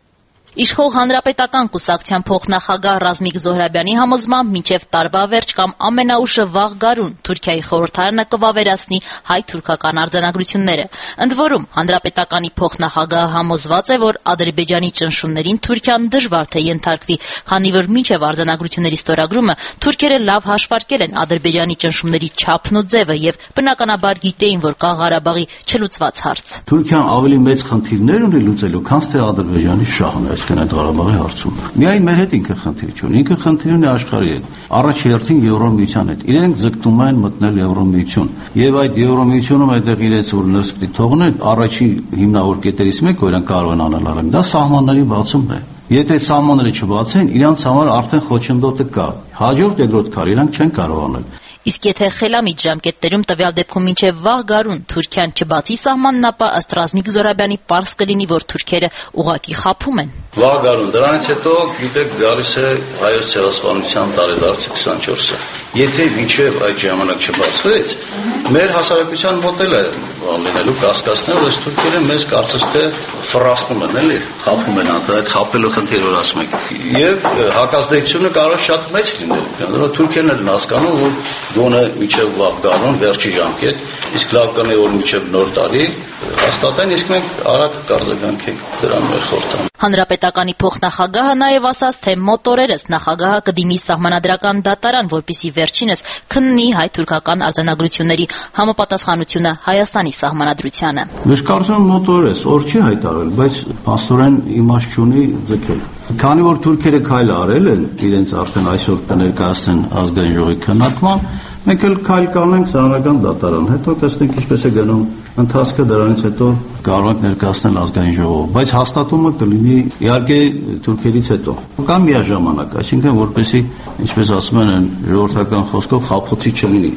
F: Իշխող հանրապետական կուսակցության փոխնախագահ Ռազմիկ Զոհրաբյանի համոզմամբ մինչև տարվա վերջ կամ ամենաուշը վաղ գարուն Թուրքիայի խորհրդարանը կվավերացնի հայ-թուրքական արձանագրությունները։ Ընդ որում, հանրապետականի փոխնախագահը համոզված է, որ Ադրբեջանի ճնշումներին Թուրքիան դժվար թե ենթարկվի, քանի որ մինչև արձանագրությունների ստորագրումը թուրքերը լավ հաշվարկել են Ադրբեջանի ճնշումների չափն ու ձևը եւ բնականաբար գիտեին, որ կա Ղարաբաղի չլուծված հարց։
B: Թուրքիան ավելի մեծ խնդիրներ ունի լուծելու, քան թե Ադրբեջանի շահն է, այսինքն այդ Ղարաբաղի հարցում։ Միայն մեր հետ ինքը խնդիր չունի, ինքը խնդիր ունի աշխարհի հետ։ Առաջ հերթին Եվրոմիության հետ։ Իրենք ձգտում են մտնել Եվրոմիություն։ Եվ այդ Եվրոմիությունում այդտեղ իրենց որ ներս պիտի թողնեն, առաջին հիմնավոր կետերից մեկը, որ իրենք կարող են անել, դա սահմանների բացումն է։ Եթե սահմանները չբացեն, իրանց համար արդեն խոչընդոտը կա։ Հաջորդ երկրորդ քայլ իրանք չեն կարող անել։
F: Իսկ եթե խելամիտ ժամկետներում տվյալ դեպքում մինչև վաղ գարուն Թուրքիան չբացի սահմանն, ապա ըստ Ռազմիկ Զոհրաբյանի պարզ կլինի, որ թուրքերը ուղղակի խաբում են։
B: Վաղ գարուն, դրանից հետո գիտեք գալիս է հայոց ցեղասպանության տարեդարձը քսանչորսը։ Եթե մինչև այդ ժամանակ չբացվեց, մեր հասարակության մոդել է լինելու կասկածներ, որ այս թուրքերը մեզ կարծես թե ֆրաստում են, էլի, խաբում են, այդ խաբելու խնդիր որ ասում եք։ Եվ հակազդեցությունը կարող շատ մեծ լինել, քանի թուրքերն են հասկանում, որ գոնե մինչև վաղ գարուն վերջի ժամկետ, իսկ լավ կլինի որ մինչև նոր տարի հաստատեն, իսկ մենք արագ կարձագանքենք դրան մեր խորհրդան։
F: Հանրապետականի փոխնախագահը նաև ասաց, թե մոտորերս նախագահը կդիմի սահմանադրական դատարան, որպեսզի վերջինս քննի հայ-թուրքական արձանագրությունների համապատասխանությունը Հայաստանի սահմանադրությանը։
B: Ես կարծում եմ մոտորերս օր չի հայտարարել, բայց փաստորեն իմաստ չունի ձգել։ Քանի որ թուրքերը քայլ արել են, իրենց արդեն այսօր կներկայացնեն ազգային ժողովի քննարկման, մենք էլ քայլ կանենք սահմանադրական դատարան, հետո տեսնենք ինչպես է գնում ընթացքը, դրանից հետո կարող ենք ներկայացնել ազգային ժողով, բայց հաստատումը կլինի իհարկե թուրքերից հետո կամ միաժամանակ, այսինքն որպեսզի, ինչպես ասում են ժողովրդական խոսքով, խաբխոցի չլինի։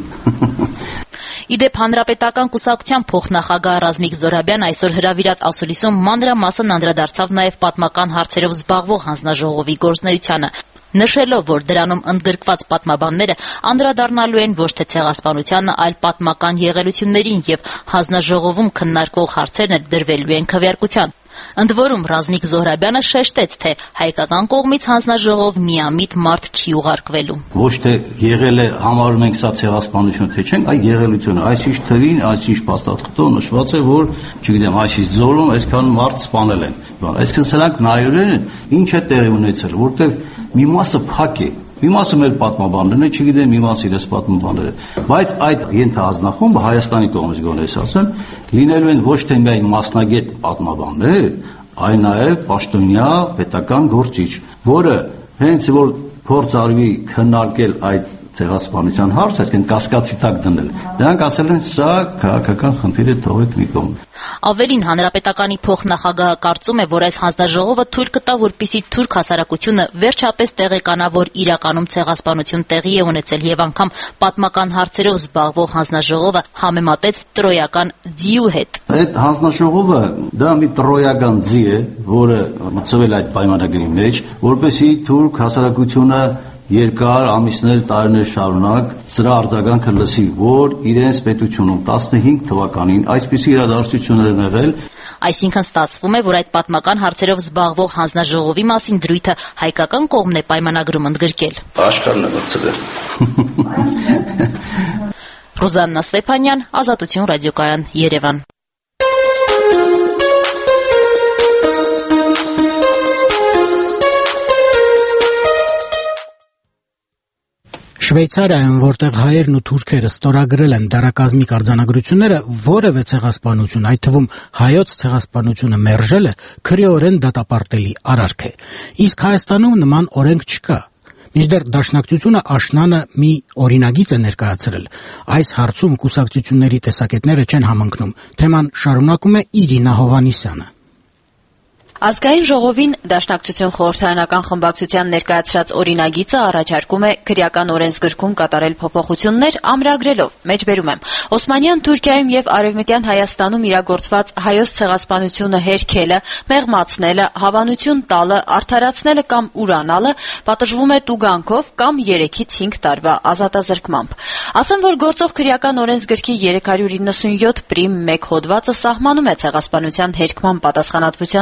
F: Իդեպ հանրապետական կուսակցության փոխնախագահ Ռազմիկ Զոհրաբյանը այսօր հրավիրած ասուլիսում մանրամասն անդրադարձավ նաև պատմական հարցերով զբաղվող հանձնաժողովի գործունեությանը, նշելով, որ դրանում ընդգրկված պատմաբանները անդրադառնալու են ոչ թե ցեղասպանությանը, այլ պատմական եղելություններին եւ հանձնաժողովում քննարկվող հարցերն էլ դրվելու են քվեարկության։ Ընդ որում Ռազմիկ Զոհրաբյանը շեշտեց, թե հայկական կողմից հանձնաժողով միամիտ մարդ չի ուղարկվելու։
B: Ոչ թե եղել է համարում ենք սա ցեղասպանություն, թե չենք, այլ եղելությունը, այսինչ թվին, այսինչ փաստաթղթով նշված է, որ, չգիտեմ, այսինչ ձորում այսքան մարդ սպանել են։ Այսինքն սրանք նայորեն են, ինչ է տեղի ունեցել, որտեղ մի մասը փակ է, մի մասը մեր պատմաբաններն է, չգիտեմ, մի մասը իրենց պատմաբանները, բայց այդ ենթահազնախումբը Հայաստանի կողմից գոնե ասեմ, լինելու են ոչ թե միայն մասնագետ պատմաբաններ, այլ նաև պաշտոնյա պետական գործիչ, որը հենց որ փորձ արվի քննարկել այդ ցեղասպանության հարցը, այսինքն կասկածի տակ դնել։ Դրանք ասել են, սա քաղաքական խնդիր է, թողեք մի կողմ։
F: Ավելին, հանրապետականի փոխնախագահը կարծում է, որ այս հանձնաժողովը թույլ կտա, որպեսզի թուրք հասարակությունը վերջապես տեղեկանա, որ իրականում ցեղասպանություն տեղի է ունեցել եւ անգամ պատմական հարցերով զբաղվող հանձնաժողովը համեմատեց տրոյական ձիու հետ։
B: Այդ հանձնաժողովը դա մի տրոյական ձի է, որը մտցվել այդ պայմանագրի մեջ, որպեսզի թուրք հասարակությունը երկար ամիսներ, տարիներ շարունակ սրա արձագանքը լսի, որ իրենց պետությունում տասնհինգ թվականին այսպիսի իրադարձություններ են եղել։
F: Այսինքն ստացվում է, որ այդ պատմական հարցերով զբաղվող հանձնաժողովի մասին դրույթը հայկական կողմն է պայմանագրում ընդգրկել։
B: Աշխարհն է մտցրել։
F: Ռուզաննա Ստեփանյան, Ազատություն ռադիոկայան, Երևան։
A: Շվեյցարիայում, որտեղ հայերն ու թուրքերը ստորագրել են դարակազմիկ արձանագրությունները, որևէ ցեղասպանություն, այդ թվում հայոց ցեղասպանությունը մերժելը քրեորեն դատապարտելի արարք է։ Իսկ Հայաստանում նման օրենք չկա։ Մինչդեռ Դաշնակցությունը աշնանը մի օրինագիծ է ներկայացրել։ Այս հարցում կուսակցությունների տեսակետները չեն համընկնում։ Թեման շարունակում է Իրինա Հովհաննիսյանը։
G: Ազգային ժողովին Դաշնակցություն խորհրդարանական խմբակցության ներկայացրած օրինագիծը առաջարկում է քրեական օրենսգրքում կատարել փոփոխություններ, ամրագրելով, մեջբերում եմ, Օսմանյան Թուրքիայում եւ Արևմտյան Հայաստանում իրագործված հայոց ցեղասպանությունը հերքելը, մեղմացնելը, հավանություն տալը, արդարացնելը կամ ուրանալը պատժվում է տուգանքով կամ երեքից հինգ տարվա ազատազրկմամբ։ Ասեմ, որ գործող քրեական օրենսգրքի երեք հարյուր իննսունյոթ պրիմ մեկ հոդվածը սահմանում է ցեղասպանության հերքման պատասխանատվության դրույթ,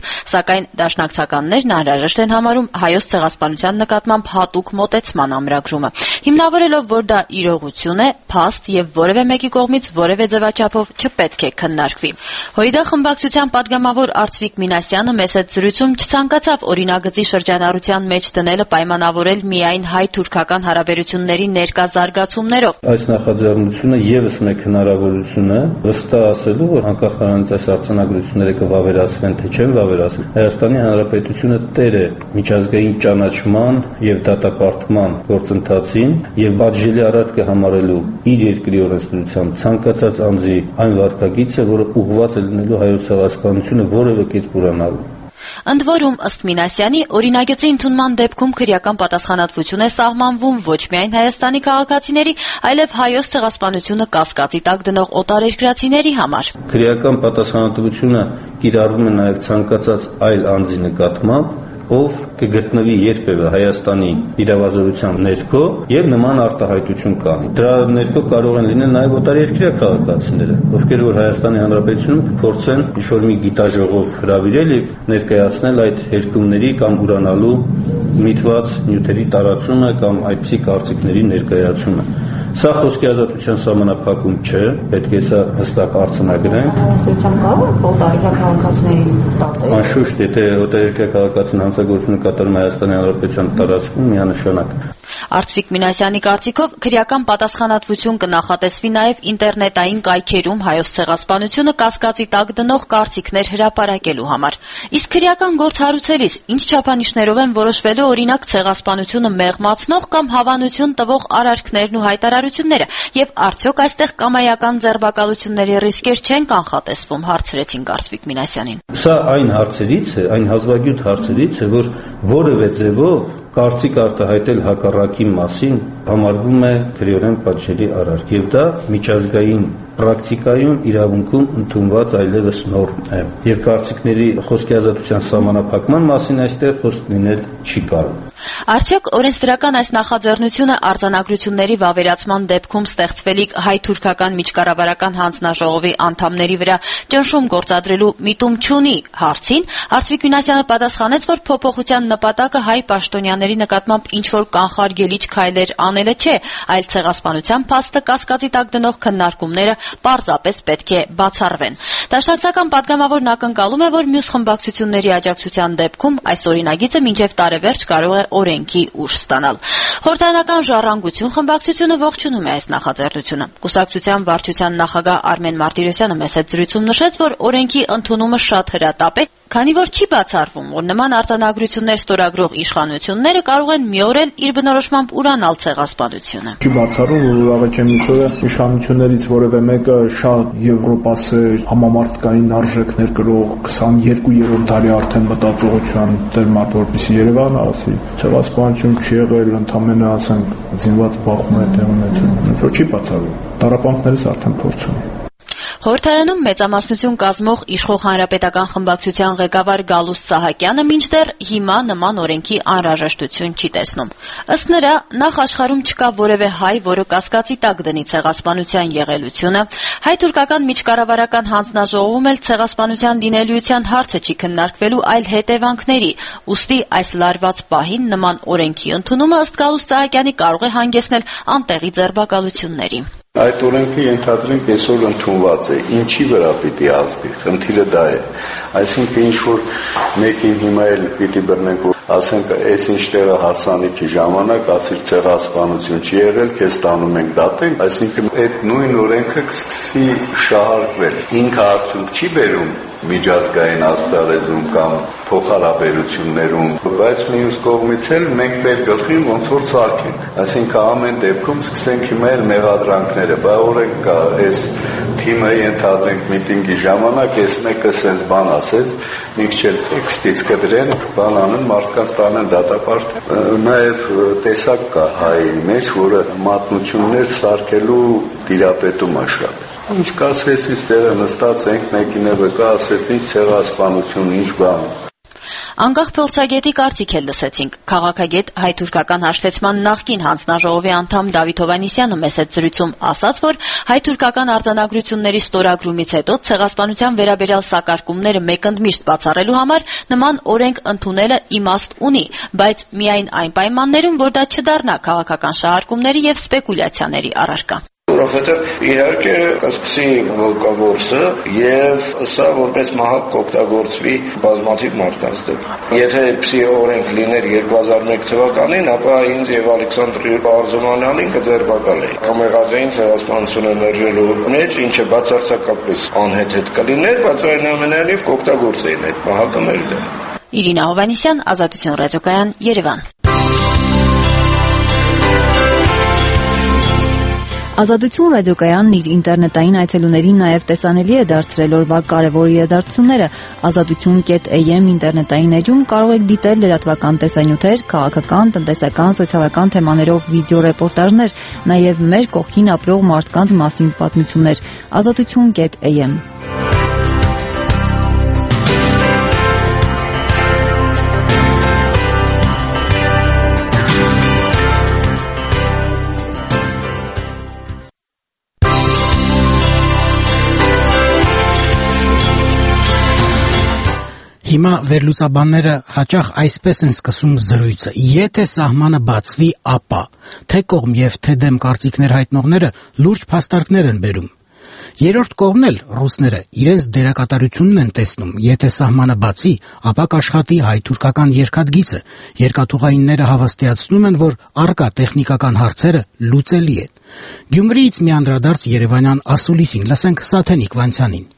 F: Սակայն դաշնակցականներն անհրաժեշտ են համարում հայոց ցեղասպանության նկատմամբ հատուկ մոտեցման ամրագրումը, հիմնավորելով, որ դա իրողություն է, փաստ եւ որևէ մեկի կողմից որևէ ձևաչափով չպետք է քննարկվի։ Հույդա խմբակցության պատգամավոր Արծվիկ Մինասյանը մեծ զրույցում չցանկացավ օրինագծի շրջանառության մեջ դնելը պայմանավորել միայն հայ-թուրքական հարաբերությունների ներկա զարգացումներով։
C: Այս նախաձեռնությունը եւս մեկ հնարավորություն է վստահ ասելու, որ անկախ նրանից այս արձանագրությունները կվավերացվեն թե չեն վավերացվի, Հայաստանի Հանրապետությունը տեր է միջազգային ճանաչման եւ դատապարտման գործընթացին եւ պատժելի արարք է համարելու իր երկրի օրենսդրությամբ ցանկացած անձի այն վարքագիծը, որը ուղղված է լինելու հայոց ցեղասպանությունը որևէ կերպ ուրանալու։
F: Ընդ որում, ըստ Մինասյանի, օրինագծի ընդունման դեպքում քրեական պատասխանատվություն է սահմանվում ոչ միայն Հայաստանի քաղաքացիների, այլև հայոց ցեղասպանությունը կասկածի տակ դնող օտարերկրացիների համար։
C: Քրեական պատասխանատվությունը կիրառվում է նաև ցանկացած այլ անձի նկատմամբ, ով կգտնվի երբևէ Հայաստանի իրավազորության ներքո եւ նման արտահայտություն կանի։ Դրա ներքո կարող են լինել նաեւ օտարերկրյա քաղաքացիները, ովքեր որ Հայաստանի Հանրապետությունում կփորձեն ինչ-որ մի գիտաժողով հրավիրել եւ ներկայացնել այդ երկումների կամ ուրանալու միտված նյութերի տարածումը կամ այդպիսի կարծիքների ներկայացումը։ Սա խոսքի ազատության սահմանափակում չէ, պետք է սա հստակ արձանագրենք։
M: Հանրապետության կարող օտարերկրյա քաղաքացիների դատել։
C: Անշուշտ, եթե օտարերկրյա քաղաքացին հանցագործությունը կատարում Հայաստանի Հանրապետության տարածքում, միանշանակ։
F: Արծվիկ Մինասյանի կարծիքով քրեական պատասխանատվություն կնախատեսվի նաև ինտերնետային կայքերում հայոց ցեղասպանությունը կասկածի տակ դնող կարծիքներ հրապարակելու համար։ Իսկ քրեական գործ հարուցելիս ինչ չափանիշներով են որոշվելու օրինակ ցեղասպանությունը մեղմացնող կամ հավանություն տվող արարքներն ու հայտարարությունները, եւ արդյոք այստեղ կամայական ձերբակալությունների ռիսկեր չեն կանխատեսվում, հարցրեցին Արծվիկ Մինասյանին։
C: Սա այն հարցերից է, այն հազվագյուտ հարցերից է, որ որևէ ձևով կարծիք արտահայտել հակառակի մասին համարվում է քրեորեն պատժելի արարք եւ դա միջազգային պրակտիկայում իրավունքում ընդունված այլևս նորմ է եւ կարծիքների խոսքի ազատության սահմանափակման մասին այստեղ խոսք լինել չի կարող։
F: Արդյոք օրենսդրական այս նախաձեռնությունը արձանագրությունների վավերացման դեպքում ստեղծվելիք հայ-թուրքական միջկառավարական հանձնաժողովի անդամների վրա ճնշում գործադրելու միտում չունի հարցին, Արծվիկ Մինասյանը պատասխանեց, որ փոփոխության նպատակը հայ պաշտոնյաների նկատմամբ ինչ-որ կանխարգելիչ քայլեր անելը չէ, այլ ցեղասպանության փաստը կասկածի տակ դնող քննարկումները պարզապես պետք է բացառվեն։ Դաշնակցական պատգամավորն ակնկալում է, որ մյուս խմբակցությունների աջակցության դեպքում այս օրինագիծը մինչև տարեվերջ կարող է օրենքի ուժ ստանալ։ Խորհրդարանական ժառանգություն խմբակցությունը ողջունում է այս նախաձեռնությունը։ Կուսակցության վարչության նախագահ Արմեն Մարտիրոսյանը մեծ զրույցում նշեց, որ օրենքի ընդունումը շատ հրատապ է, քանի որ չի բացառվում, որ նման արձանագրություններ ստորագրող իշխանությունները կարող են մի օր էլ իր բնորոշմամբ ուրանալ ցեղասպանությունը։
N: Չի բացառում, որ առաջին միսօրը իշխանություններից որևէ մեկը շատ եվրոպասեր համամարտկային արժեքներ կրող քսաներկու-երրորդ դարի արդեն մտածողության դեր մարդ, որպեսզի Երևանը ասի, ցեղասպանություն չի եղել, ընդամենը ասենք զինված բախում է տեղ ունեցել, որ չի բացառում։ Տառապանքներից արդեն փորձ ունի։
F: Խորհրդարանում մեծամասնություն կազմող իշխող հանրապետական խմբակցության ղեկավար Գալուստ Սահակյանը մինչդեռ հիմա նման օրենքի անհրաժեշտություն չի տեսնում։ Ըստ նրա, նախ աշխարհում չկա որևէ հայ, որը կասկածի տակ դնի ցեղասպանության եղելությունը, հայ-թուրքական միջկառավարական հանձնաժողովում էլ ցեղասպանության լինելիության հարցը չի քննարկվելու, այլ հետևանքների, ուստի այս լարված պահին նման օրենքի ընդունումը ըստ Գալուստ Սահակյանի կարող է հանգեցնել անտեղի ձերբակալությունների։
D: Այդ օրենքը ենթադրենք այսօր ընդունված է, ինչի վրա պիտի ազդի, խնդիրը դա է, այսինքն ինչ որ մեկին հիմա էլ պիտի բռնենք, որ ասենք այս ինչ տեղը հասանիքի ժամանակ ասիր ցեղասպանություն չի եղել, քեզ տանում ենք դատենք, այսինքն այդ նույն օրենքը կսկսի շահարկվել, ինքը արդյունք չի բերում միջազգային ասպարեզում կամ փոխհարաբերություններում, բայց մյուս կողմից էլ մենք մեր գլխին ոնց որ սարքենք, այսինքն ամեն դեպքում սկսենք հիմա էլ մեղադրանքները, բա օրենք կա, այս թիմը ենթադրենք միտինգի ժամանակ, այս մեկը սենց բան ասեց, մենք չել տեքստից կդրեն, բան անեն, մարդկանց տանեն դատապարտեն, նաև տեսակ կա հայի մեջ, որը մատնություններ սարքելու տիրապետում է շատ։ Ինչ կասես, ինչ տեղը նստած ենք, մեկին է վկա ասեց, ինչ ցեղասպանություն, ինչ բան։
F: Անկախ փորձագետի կարծիք էլ լսեցինք։ Քաղաքագետ հայ-թուրքական հաշտեցման նախկին հանձնաժողովի անդամ Դավիթ Հովհաննիսյանը մեծ այդ զրույցում ասաց, որ հայ-թուրքական արձանագրությունների ստորագրումից հետո ցեղասպանության վերաբերյալ սակարկումները մեկընդմիշտ բացառելու համար նման օրենք ընդունելը իմաստ ունի, բայց միայն այն պայմաններում, որ դա չդառնա քաղաքական շահարկումների եւ սպեկուլյացիաների առարկա։
O: Որովհետև իհարկե կսկսի ոլկավորսը եւ սա որպես մահակ կօգտագործվի բազմաթիվ մարդկանց դեմ։ Եթե այդպիսի օրենք լիներ երկու հազար մեկ թվականին, ապա ինձ եւ Ալեքսանդր Արզումանյանին կձերբակալեի։ Կամեղադրեին ցեղասպանությունը մերժելու մեջ, ինչը բացարձակապես անհեթեթ կլիներ, բայց այնուամենայնիվ կօգտագործեին այդ մահակը մեր դեմ։
F: Իրինա Հովհաննիսյան, Ազատություն ռադիոկայան, Երևան։
P: Ազատություն ռադիոկայանն իր ինտերնետային այցելուներին նաև տեսանելի է դարձրել օրվա կարևոր իրադարձությունները։ ազատություն կետ էյ էմ ինտերնետային էջում կարող եք դիտել լրատվական տեսանյութեր, քաղաքական, տնտեսական, սոցիալական թեմաներով վիդեո ռեպորտաժներ, նաև մեր կողքին ապրող մարդկանց մասին պատմություններ։ ազատություն կետ էյ էմ
A: Հիմա վերլուծաբանները հաճախ այսպես են սկսում զրույցը. եթե սահմանը բացվի, ապա թե կողմ եւ թե դեմ կարծիքներ հայտնողները լուրջ փաստարկներ են բերում։ Երրորդ կողմն էլ ռուսները իրենց դերակատարությունն են տեսնում. եթե սահմանը բացի, ապա կաշխատի հայ-թուրքական երկաթգիծը։ Երկաթուղայինները հավաստիացնում են, որ առկա տեխնիկական հարցերը լուծելի են։ Գյումրիից մի անդրադարձ երևանյան ասուլիսին, լսենք Սաթենիկ Վանցյանին։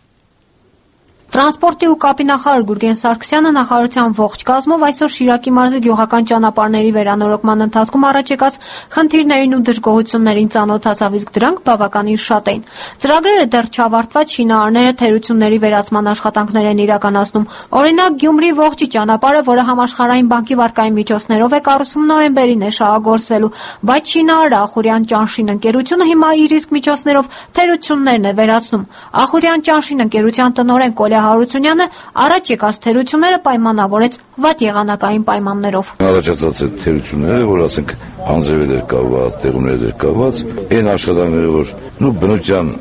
Q: Տրանսպորտի ու կապի նախարար Գուրգեն Սարգսյանը նախարարության ողջ կազմով այսօր Շիրակի մարզի գյուղական ճանապարհների վերանորոգման ընթացքում առաջ եկած խնդիրներին ու դժգոհություններին ծանոթացավ, իսկ դրանք բավականին շատ էին։ Ծրագրերը դեռ չավարտված շինարարները թերությունների վերացման աշխատանքներ են իրականացնում։ Օրինակ Գյումրի ողջի ճանապարհը, որը համաշխարհային բանկի վարկային միջոցներով է կառուցվում, նոյեմբերին է շահագործվելու, բայց շինարարը Ախուրյան Ճանշին ընկերությունը հիմա իր իսկ միջոցներով թերություններն է վերացնում։ Ախուրյան Ճանշին ընկերության տնօրեն Կոլյա Հարությունյանը առաջ եկած թերությունները պայմանավորեց վատ եղանակային պայմաններով։
R: Առաջացած այդ թերությունները, որ ասենք հանձրեր էր կապված, տեղումներ էր կապված, այն աշխատանքները, որ նու բնության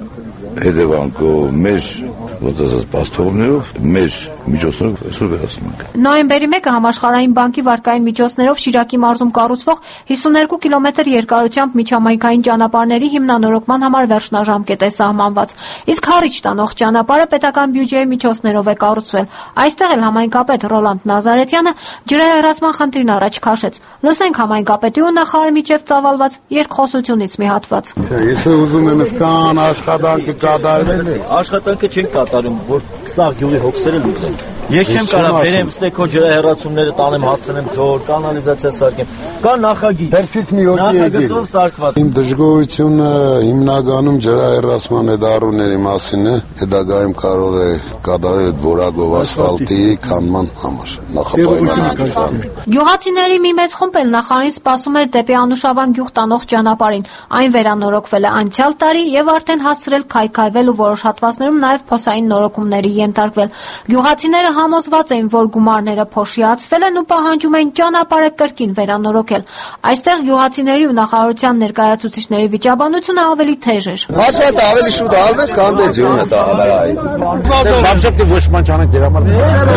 R: հետևանքով մեր ոտազած պաստողներով մեր միջոցներով այսօր վերացնում ենք։
Q: Նոյեմբերի մեկը համաշխարհային բանկի վարկային միջոցներով Շիրակի մարզում կառուցվող հիսունհինգ կիլոմետր երկարությամբ միջամայքային ճանապարհների հիմնանորոգման համար վերջնաժամկետ է սահմանված։ Իսկ Հառիչ տանող ճանապարհը պետական բյուջեի միջոցներով է կառուցվել։ Այստեղ էլ համայնքապետ Ռոլանդ Նազարեթյանը ջրահեռացման խնդիրն առաջ քաշեց։ Լսենք համայնքապետի ու նախարարի միջև ծավալված երկխոսությունից մի հատված։
S: Եթե ուզում եմ սկան աշխատանքը կատարվել,
T: աշխատանքը չեն կատարում, որ քսան գյուղի հոգսերը լուծեն։ Ես չեմ կարող բերեմ ստեքո ջրահեռացումները տանեմ, հասցնեմ թոր, կանալիզացիա սարքեմ։ Կա նախագիծ։
S: Դերսից մի օգի եկել։
T: Իմ
S: դժգոհությունը հիմնականում ջրահեռացման հետառուների մասին է, հետագայում կարող է կատարել որակով ասֆալտի քանման համար։ Նախապայմանական։
Q: Գյուղացիների մի մեծ խումբ էլ նախարարին սպասում էր դեպի Անուշավան գյուղ տանող ճանապարհին։ Այն վերանորոգվել է անցյալ տարի եւ արդեն հասցրել քայքայվել ու որոշ հատվածներում նաեւ փոսային նորոգումների ենթարկվել։ Գյուղացիները համոզված էին, որ գումարները փոշիացվել են ու պահանջում էին ճանապարհը կրկին վերանորոգել։ Այստեղ գյուղացիների ու նախարարության ներկայացուցիչների վիճաբանությունը ավելի թեժ էր։
S: Ասֆալտը ավելի շուտ ալվես քան դեզյունը դա ավարայի։ Բարձրացի ոչ մանչանակ դերամալ։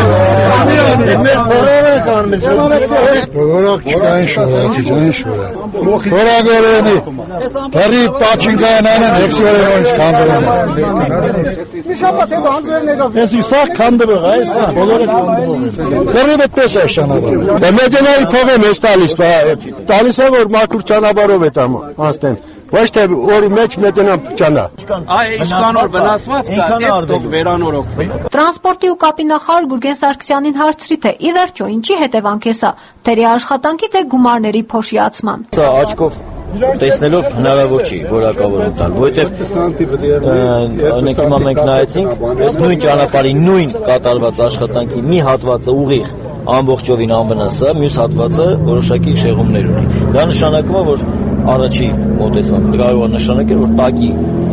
S: Մեր փորերը կան մեր։ Որոք չկային շորակիջային շորա։ Որագորենի։ Դարի տաչինգայանան էքսիորենից քանդում։ Շապատ է բանջերները։ Ես իսա քանդում է, սա բոլորը քանդում են։ Դեռ այդպես է շանաբարը։ Դա մեդենայի փողն է տալիս, տալիս է որ մաքուր ճանապարհով է տամ անցնեն։ Ոչ թե օրի մեջ մեդենա ճանա։
T: Այ ինչքան որ վնասված կա, դուք վերանորոգվի։
Q: Տրանսպորտի ու կապի նախարար Գուրգեն Սարգսյանին հարցրի, թե ի վերջո ինչի հետևանք է սա, թերի աշխատանքի թե գումարների փոշիացման։
T: Սա աչքով տեսնելով հնարավոր չի որակավոր ընծալ, որովհետև օրինակ հիմա մենք նայեցինք, այս նույն ճանապարհի նույն կատարված աշխատանքի մի հատվածը ուղիղ ամբողջովին անվնաս է, մյուս հատվածը որոշակի շեղումներ ունի։ Դա նշանակում է, որ առաջի մոտեցումը կարող է նշանակել, որ տակի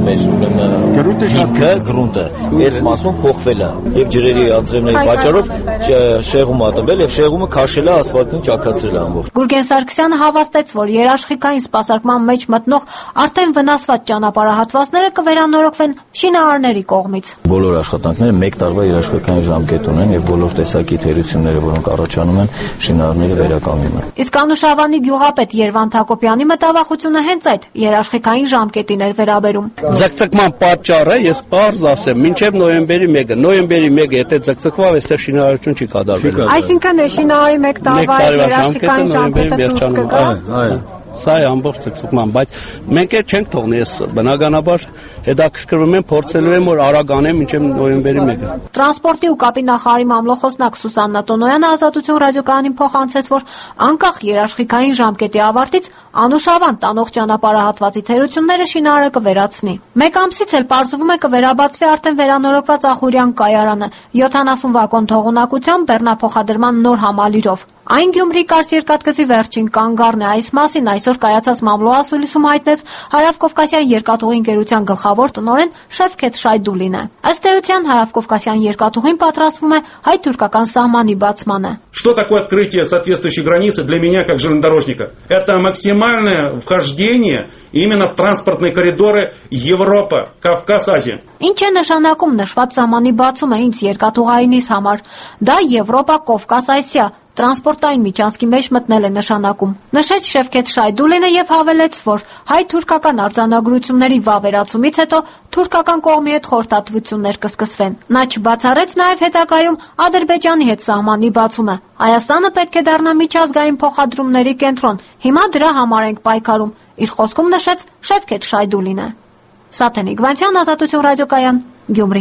T: մեր ուրեմն հիմքը, գրունտը, այս մասում փոխվել է եւ ջրերի անձրևների պատճառով շեղում ա տվել եւ շեղումը քաշել է ասֆալտին, ճաքացրել է ամբողջ։
Q: Գուրգեն Սարգսյանը հավաստեց, որ երաշխիքային սպասարկման մեջ մտնող արդեն վնասված ճանապարհահատվածները կվերանորոգվեն շինարարների կողմից։
T: Բոլոր աշխատանքները մեկ տարվա երաշխիքային ժամկետ ունեն եւ բոլոր տեսակի թերությունները, որոնք առաջանում են, շինարարները վերականգնում են։
Q: Իսկ Անուշավանի գյուղապետ Երվանդ Հակոբյանի մտավախությունը հենց այդ երաշխիքային ժամկետին էր վերաբերում։
U: Ձգձգման պատճառը ես պարզ ասեմ, մինչև նոյեմբերի մեկը, նոյեմբերի մեկը եթե ձգձգվավ, այստեղ շինարարություն չի կատարվել։
Q: Այսինքն շինարարի մեկ տարվա երաշխիքային ժամկետը դուրս կգա։
U: Այո, սա է ամբողջ ձգձգման, բայց մենք էլ չենք թողնի, ես բնականաբար հետաքրքրվում եմ, փորձելու եմ, որ արագ անեմ մինչև նոյեմբերի մեկը։
Q: Տրանսպորտի ու կապի նախարարի մամլոխոսնակ Սուսաննա Տոնոյանը Ազատություն ռադիոկայանին փոխանցեց, որ անկախ երաշխիքային ժամկետի ավարտից Անուշավան տանող ճանապարհահատվածի թերությունները շինարարը կվերացնի։ Մեկ ամսից էլ պարզվում է կվերաբացվի արդեն վերանորոգված Ախուրյան կայարանը յոթանասուն վագոն թողունակությամբ բեռնափոխադրման նոր համալիրով։ Այն Գյումրի կարծերկատկզի վերջին կանգառն է։ Այս մասին այսօր կայացած մամլոասուլիսում հայտնեց Հարավկովկասյան երկաթուղի ընկերության գլխավոր տնօրեն Շևքեթ Շայդուլինը։ Ըստ էության Հարավկովկասյան երկաթուղին պատրաստվում է հայ-թուրքական սահմանի բացմանը։
V: Что такое открытие соответствующей границы для меня как железнодорожника? Это максимальное вхождение именно в транспортные коридоры Европа, Кавказ, Азия.
Q: Ինչ է նշանակում նշված սահմանի բացումը ինձ երկաթուղայինիս համար։ Դա Եվրոպա, Կովկաս, Ասիա տրանսպորտային միջանցքի մեջ մտնել է նշանակում։ Նշեց Շևքեթ Շայդուլինը եւ հավելեց, որ հայ-թուրքական արձանագրությունների վավերացումից հետո թուրքական կողմի հետ խորհրդատվություններ կսկսվեն։ Նա չբացառեց նաեւ հետագայում Ադրբեջանի հետ սահմանի բացումը։ Հայաստանը պետք է դառնա միջազգային փոխադրումների կենտրոն։ Հիմա դրա համար ենք պայքարում, իր խոսքում նշեց Շևքեթ Շայդուլինը։ Սաթենիկ Վանցյան, Ազատություն ռադիոկայան, Գյումրի։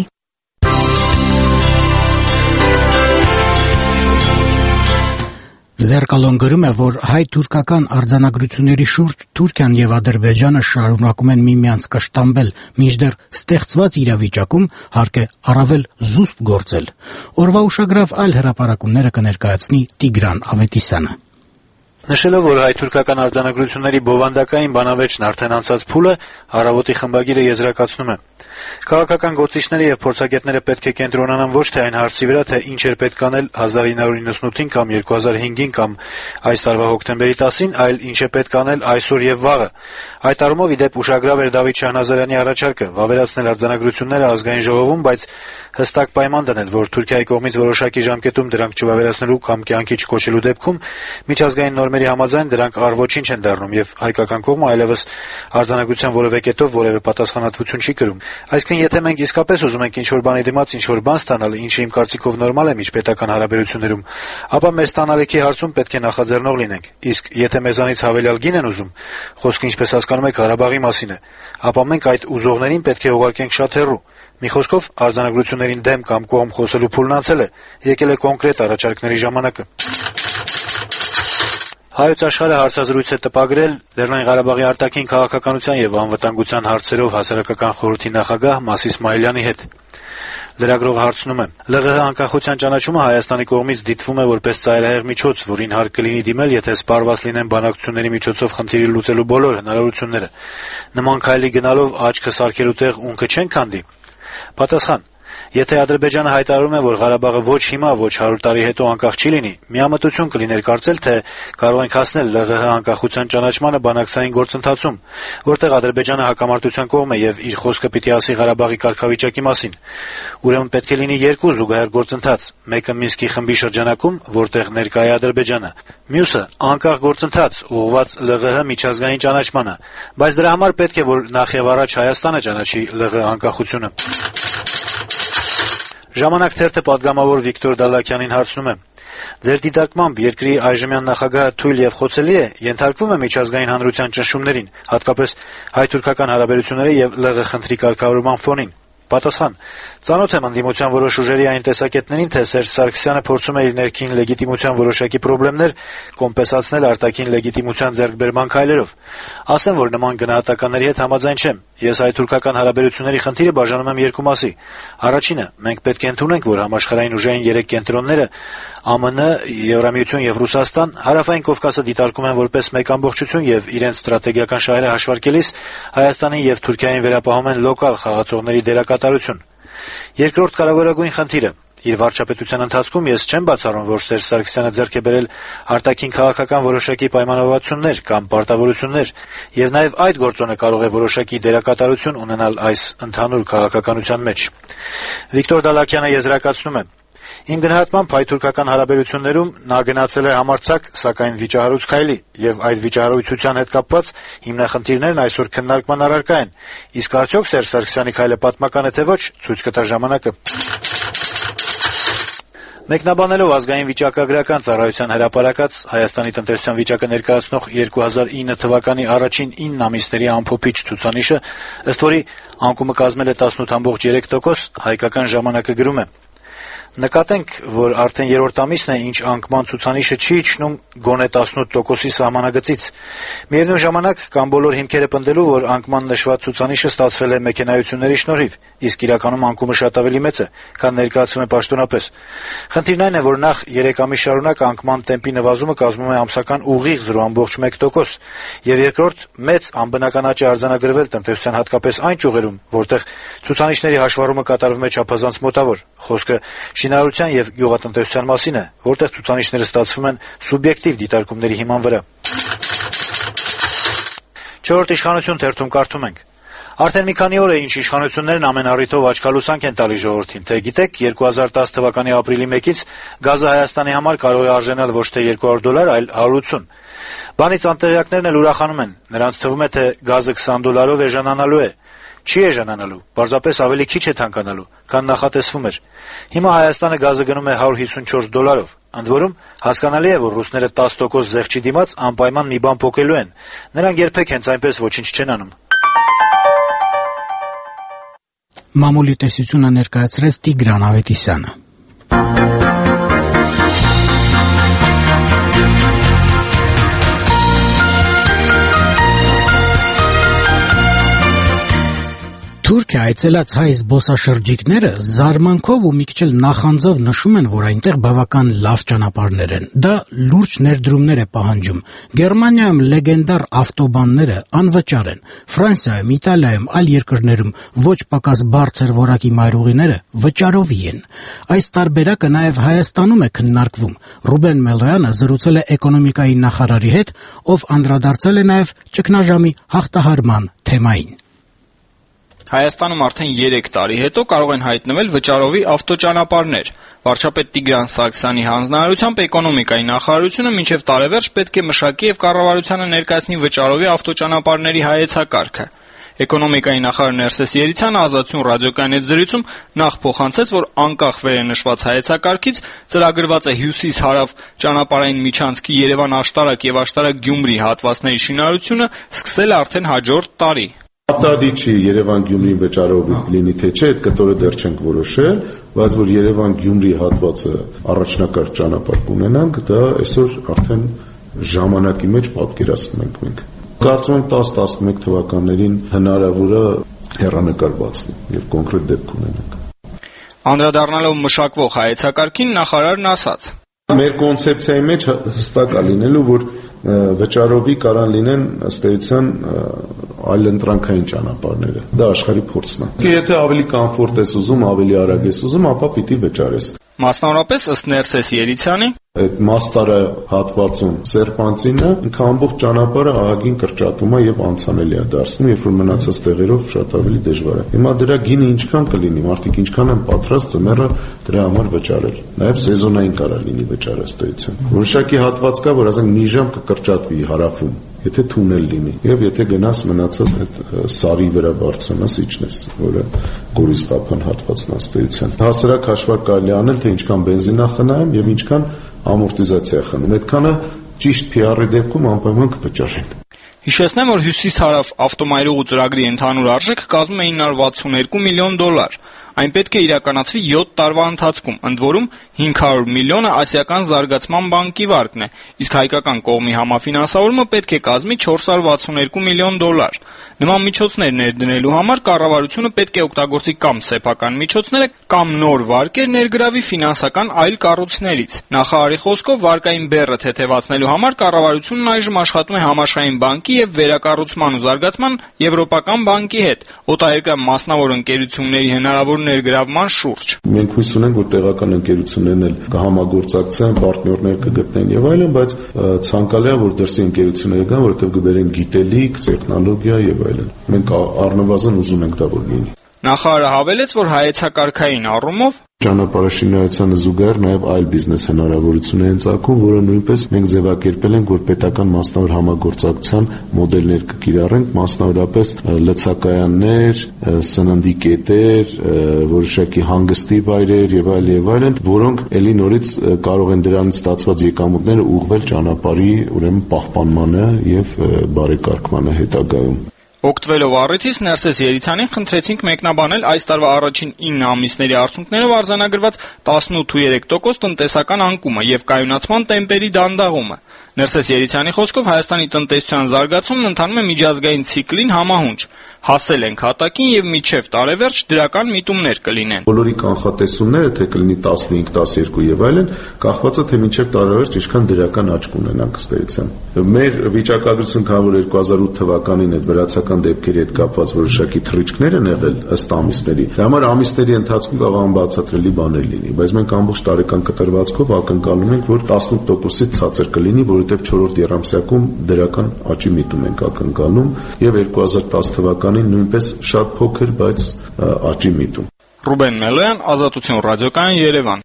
A: Զերկալոն գրում է, որ հայ-թուրքական արձանագրությունների շուրջ Թուրքիան եւ Ադրբեջանը շարունակում են միմյանց կշտամբել, մինչդեռ ստեղծված իրավիճակում հարկ է առավել զուսպ գործել։ Օրվա ուշագրավ այլ հրապարակումները կներկայացնի Տիգրան Ավետիսյանը։
W: Նշելով, որ հայ-թուրքական արձանագրությունների բովանդակային բանավեճն արդեն անցած փուլը, Առավոտի խմբագիրը եզրակացնում է. Քաղաքական գործիչները եւ փորձագետները պետք է կենտրոնանան ոչ թե այն հարցի վրա, թե ինչ էր պետք անել հազար ինը հարյուր նվաթ կամ երկու հազար հինգին կամ այս տարվա հոկտեմբերի տասին, այլ ինչ է պետք անել այսօր եւ վաղը։ Այդ առումով ի դեպ ուշագրավ էր Դավիթ Շահնազարյանի առաջարկը վավերացնել արձանագրությունները ազգային ժողովում, բայց հստակ պայման դնել, որ Թուրքիայի կողմից որոշակի ժամկետում դրանք չվավերացնելու կամ կյանքի չկոչելու դեպքում միջազգային նորմերի համաձայն դրանք առ ոչինչ են դառնում եւ հայկական կողմը այլևս արձանագրության որևէ կետով որևէ պատասխանատվություն չի կրում։ Այսինքն, եթե մենք իսկապես ուզում ենք ինչ-որ բանի դիմաց ինչ-որ բան ստանալ, ինչը իմ կարծիքով նորմալ է միջպետական հարաբերություններում, ապա մեր ստանալիքի հարցում պետք է նախաձեռնող լինենք։ Իսկ եթե մեզանից հավելյալ գին են ուզում, խոսքը ինչպես հասկանում եք Ղարաբաղի մասին է, ապա մենք այդ ուզողներին պետք է ուղարկենք շատ հեռու։ Մի խոսքով, արձանագրություններին դեմ կամ կողմ խոսելու փուլն անցել է, եկել է կոնկրետ առաջարկների ժամանակը։ Հայոց աշխարհը հարցազրույց է տպագրել Լեռնային Ղարաբաղի արտաքին քաղաքականության եւ անվտանգության հարցերով հասարակական խորհրդի նախագահ Մաս Իսմայելյանի հետ։ Լրագրողը հարցնում է. ԼՂՀ անկախության ճանաչումը Հայաստանի կողմից դիտվում է որպես ծայրահեղ միջոց, որին հարկ կլինի դիմել, եթե սպառված լինեն բանակցությունների միջոցով խնդիրը լուծելու բոլոր հնարավորությունները։ Նման քայլի գնալով աչքը սարքելու տեղ ունքը չեն քանդի։ Պատասխան. Եթե Ադրբեջանը հայտարարում է, որ Ղարաբաղը ոչ հիմա, ոչ հարյուր տարի հետո անկախ չի լինի, միամտություն կլիներ կարծել, թե կարող ենք հասնել ԼՂՀ անկախության ճանաչմանը բանակցային գործընթացում, որտեղ Ադրբեջանը հակամարտության կողմ է եւ իր խոսքը պիտի ասի Ղարաբաղի կարգավիճակի մասին։ Ուրեմն պետք է լինի երկու զուգահեռ գործընթաց, մեկը Մինսկի խմբի շրջանակում, որտեղ ներկա է Ադրբեջանը, մյուսը անկախ գործընթաց, ուղղված ԼՂՀ միջազգային ճանաչմանը, բայց դրա համար պետք է որ նախ եւ առաջ Հայաստանը ճանաչի ԼՂՀ անկախությունը։ Ժամանակ թերթը պատգամավոր Վիկտոր Դալաքյանին հարցնում է. Ձեր դիտարկմամբ երկրի այժմյան նախագահը թույլ եւ խոցելի է, ենթարկվում է միջազգային հանրության ճնշումներին, հատկապես հայ-թուրքական հարաբերությունների եւ ԼՂ խնդրի կարգավորման ֆոնին։ Պատասխան. Ծանոթ եմ ընդդիմության որոշ ուժերի այն տեսակետներին, թե Սերժ Սարգսյանը փորձում է իր ներքին լեգիտիմության որոշակի խնդիրներ կոմպենսացնել արտաքին լեգիտիմության ձեռքբերման քայլերով։ Ասեմ, որ նման գնահատականների հետ համաձայն չեմ։ Ես հայ-թուրքական հարաբերությունների խնդիրը բաժանում եմ երկու մասի։ Առաջինը, մենք պետք է ընդունենք, որ համաշխարհային ուժային երեք կենտրոնները ԱՄՆ, Եվրամիություն եւ Ռուսաստան հարավային Կովկասը դիտարկում են որպես մեկ ամբողջություն եւ իրենց ստրատեգիական շահերը հաշվարկելիս Հայաստանին եւ Թուրքիային վերապահում են լոկալ խաղացողների դերակատարություն։ Երկրորդ կարևորագույն խնդիրը իր վարչապետության ընթացքում ես չեմ բացառում, որ Սերժ Սարգսյանը ձեռք է բերել արտաքին քաղաքական որոշակի պայմանավորվածություններ կամ պարտավորություններ, եւ նաեւ այդ գործոնը կարող է որոշակի դերակատարություն ունենալ այս ընդհանուր քաղաքականության մեջ։ Վիկտոր Դալաքյանը եզրակացնում է. Իմ գնահատմամբ հայ-թուրքական հարաբերություններում նա գնացել է համարձակ, սակայն վիճահարույց քայլի, եւ այդ վիճահարույցության հետ կապված հիմնախնդիրներն այսօր քննարկման առարկա են։ Իսկ արդյոք Սերժ Սարգսյանի քայլը պատմական է թե ոչ, ցույց կտա ժամանակը։ Մեկնաբանելով ազգային վիճակագրական ծառայության հրապարակած Հայաստանի տնտեսության վիճակը ներկայացնող երկու հազար ինը թվականի առաջին ինը ամիսների ամփոփիչ ցուցանիշը, ըստ որի անկումը կազմել է տասնութ կόμma երեք տոկոս, Հայկական ժամանակը գրում է. Նկատենք, որ արդեն երրորդ ամիսն է, ինչ անկման ցուցանիշը չի իջնում գոնե տասնութ տոկոսի սահմանագծից։ Միևնույն ժամանակ կան բոլոր հիմքերը պնդելու, որ անկման նշված ցուցանիշը ստացվել է մեքենայությունների շնորհիվ, իսկ իրականում անկումը շատ ավելի մեծ է, քան ներկայացվում է պաշտոնապես։ Խնդիրն այն է, որ նախ երեք ամիս շարունակ անկման տեմպի նվազումը կազմում է ամսական ուղիղ զրո կόμma մեկ տոկոս, եւ երկրորդ մեծ անբնական աճ է արձանագրվել տնտեսության հատկապես այն ճյուղերում, որտեղ ցուցանիշների հաշվառումը կատարվում է չափազանց մոտավոր։ Խոսքը շինարարության եւ գյուղատնտեսության մասին է, որտեղ ցուցանիշները ստացվում են սուբյեկտիվ դիտարկումների հիման վրա։ Չորրորդ իշխանություն թերթում կարդում ենք. Արդեն մի քանի օր է, ինչ իշխանություններն ամեն առիթով աչքալուսանք են տալի ժողովրդին, թե գիտեք, երկու հազար տասը թվականի ապրիլի մեկից գազը Հայաստանի համար կարող է արժանալ ոչ թե երկու հարյուր դոլար, այլ հարյուր ութ։ Բանից անտեղյակներն էլ ուրախանում են, նրանց թվում է, թե գազը քսան դոլարով էժանանալու է։ Չի էժանանալու, պարզապես ավելի քիչ է թանկանալու, քան նախատեսվում էր։ Հիմա Հայաստանը գազը գնում է հարյուր հիսունչորս դոլարով։ Ընդ որում, հասկանալի է, որ ռուսները տասը տոկոս զեղչի դիմաց անպայման մի բան փոխելու են։ Նրանք երբեք հենց այնպես ոչինչ չեն անում։
A: Մամուլի տեսությունը ներկայացրեց Տիգրան Ավետիսյանը։ Թուրքիա այցելած հայ զբոսաշրջիկները զարմանքով ու մի քիչ էլ նախանձով նշում են, որ այնտեղ բավական լավ ճանապարհներ են։ Դա լուրջ ներդրումներ է պահանջում։ Գերմանիայում լեգենդար ավտոբանները անվճար են։ Ֆրանսիայում, Իտալիայում, այլ երկրներում ոչ պակաս բարձր որակի մայրուղիները վճարովի են։ Այս տարբերակը նաև Հայաստանում է քննարկվում։ Ռուբեն Մելոյանը զրուցել է էկոնոմիկայի նախարարի հետ, ով անդրադարձել է նաև ճգնաժամի հաղթահարման թեմային։
E: Հայաստանում արդեն երեք տարի հետո կարող են հայտնվել վճարովի ավտոճանապարհներ։ Վարչապետ Տիգրան Սարգսյանի հանձնարարությամբ էկոնոմիկայի նախարարությունը մինչև տարեվերջ պետք է մշակի եւ կառավարությանը ներկայացնի վճարովի ավտոճանապարհների հայեցակարգը։ Էկոնոմիկայի նախարար Ներսես Երիցյանը Ազատություն ռադիոկայանի հետ զրույցում նախ փոխանցեց, որ անկախ վերենշված հայեցակարգից ծրագրված է հյուսիս-հարավ ճանապարհային միջանցքի Երևան-Աշտարակ եւ Աշտարակ-Գյումրի հատվածների շինարարությունը սկսել է արդեն հաջորդ տարի։
H: Ապտադի չի Երևան-Գյումրի վճարով լինի թե չէ, այդ կտորը դեռ չենք որոշել, բայց որ Երևան-Գյումրի հատվածը առաջնակարգ ճանապարհ կունենանք, դա այսօր արդեն ժամանակի մեջ պատկերացնում ենք մենք։ Կարծում եմ տասը տասնմեկ թվականներին հնարավոր է հեռանկար բացվի եւ կոնկրետ դեպք ունենանք։
E: Անդրադառնալով մշակվող հայեցակարգին նախարարն ասաց.
H: Մեր կոնցեպցիայի մեջ հստակ է լինելու, որ վճարովի կարան լինեն ըստ էության այլընտրանքային ճանապարհները։ Դա աշխարհի փորձն է։ Եթե ավելի կոմֆորտ ես ուզում, ավելի արագ ես ուզում, ապա պիտի վճարես։
E: Մասնավորապես ըստ Ներսես Երիցյանի
H: այդ մաստարը հատվածում սերպանցինը ինքը ամբողջ ճանապարհը ահագին կրճատում է եւ անցանելի է դարձնում, երբ որ մնացած տեղերով շատ ավելի դժվար է։ Հիմա դրա գինը ինչքան կլինի, մարդիկ ինչքան են պատրաստ ծմերը դրա համար վճարել։ Նաեւ սեզոնային կարող լինի վճարաստեղծություն։ Որոշակի հատված կա, որ ասենք մի ժամ կկրճատվի հարավում, եթե թունել լինի, եւ եթե գնաս մնացած այդ սարի վրա բարձրանաս իջնես, որը Գորիսպապան հատվածն աստեյության։ Հասարակ հաշվարկ կարելի անել, թե ինչքան բենզինա խնայեմ եւ ինչքան ամորտիզացիա խնում։ Այդքանը ճիշտ Փի Ար-ի դեպքում անպայման կվճարեն։
E: Հիշեցնեմ, որ հյուսիս-հարավ ավտոմայրուղու ծրագրի ընդհանուր արժեքը կազմում է ինը հարյուր վաթսունհինգ միլիոն դոլար։ Այն պետք է իրականացվի յոթ տարվա ընթացքում, ընդ որում հինգ հարյուր միլիոնը Ասիական զարգացման բանկի վարկն է, իսկ հայկական կողմի համաֆինանսավորումը պետք է կազմի չորս հարյուր վաթսունհինգ միլիոն դոլար։ Նման միջոցներ ներդնելու համար կառավարությունը պետք է օգտագործի կամ սեփական միջոցները, կամ նոր վարկեր ներգրավի ֆինանսական այլ կառույցներից։ Նախարարի խոսքով վարկային բեռը թեթևացնելու համար կառավարությունն այժմ աշխատում է Համաշխարհային բանկի եւ Վերակառուցման ու զարգացման Եվրոպական բանկի հետ օտարերկրյա մասնավոր ընկերությունների հնարավոր ներգրավման շուրջ։
H: Մենք հույս ունենք, որ տեղական ընկերություններն էլ կհամագործակցեն, պարտներներ կգտնեն եւ այլն, բայց ցանկալի է, որ դրսի ընկերությունները գան, որովհետեւ կբերեն գիտելիք, տեխնոլոգիա եւ այլն։ Մենք առնվազն ուզում ենք դա որ լինի։
E: Նախարարը հավելեց, որ հայեցակարգային առումով
H: ճանապարհաշինարարությանը զուգահեռ նաև այլ բիզնես հնարավորություններ են ծագում, որը նույնպես մենք ձևակերպել ենք, որ պետական մասնավոր համագործակցության մոդելներ կկիրառենք, մասնավորապես լցակայաններ, սննդի կետեր, որոշակի հանգստի վայրեր եւ այլ եւ այլն, որոնք ելի նորից կարող են դրանից ստացված եկամուտները ուղղվել ճանապարհի ուրեմն պահպանմանը եւ բարեկարգմանը հետագայում։
E: Օգտվելով առիթից Ներսես Երիցյանին խնդրեցինք մեկնաբանել այս տարվա առաջին ինը ամիսների արդյունքներով արձանագրված տասնութ կόμμα երեք տոկոս տնտեսական անկումը եւ կայունացման տեմպերի դանդաղումը։ Ներսես Երիցյանի խոսքով Հայաստանի տնտեսության զարգացումն ընթանում է միջազգային ցիկլին համահունչ։ Հասել ենք հատակին եւ մինչեւ տարեվերջ դրական միտումներ կլինեն։
H: Բոլորի կանխատեսումները, թե կլինի տասնհինգ, տասներկու եւ այլն, կախված է թե մինչեւ տարեվերջ ինչքան դրական աճ կունենանք ըստ էության։ Մեր վիճակագրությունը քան որ երկու հազար ութ թվականին այդ վրացական դեպքերի հետ կապված որոշակի թռիչքներ են եղել ըստ ամիսների։ Դա համար ամիսների ընթացքում կարող անբացատրելի բաներ լինի, բայց մենք ամբողջ տարեկան կտրվածքով ակնկալում ենք, որ տասնութ տոկոսից ցածր կլինի, որովհետեւ չորրորդ եռամսյակում դրական աճի միտում ենք ակնկալում եւ երկու հազար տասը թվականին նույնպես շատ փոքր, բայց աճի միտում։
E: Ռուբեն Մելոյան, Ազատություն ռադիոկայան, Երևան։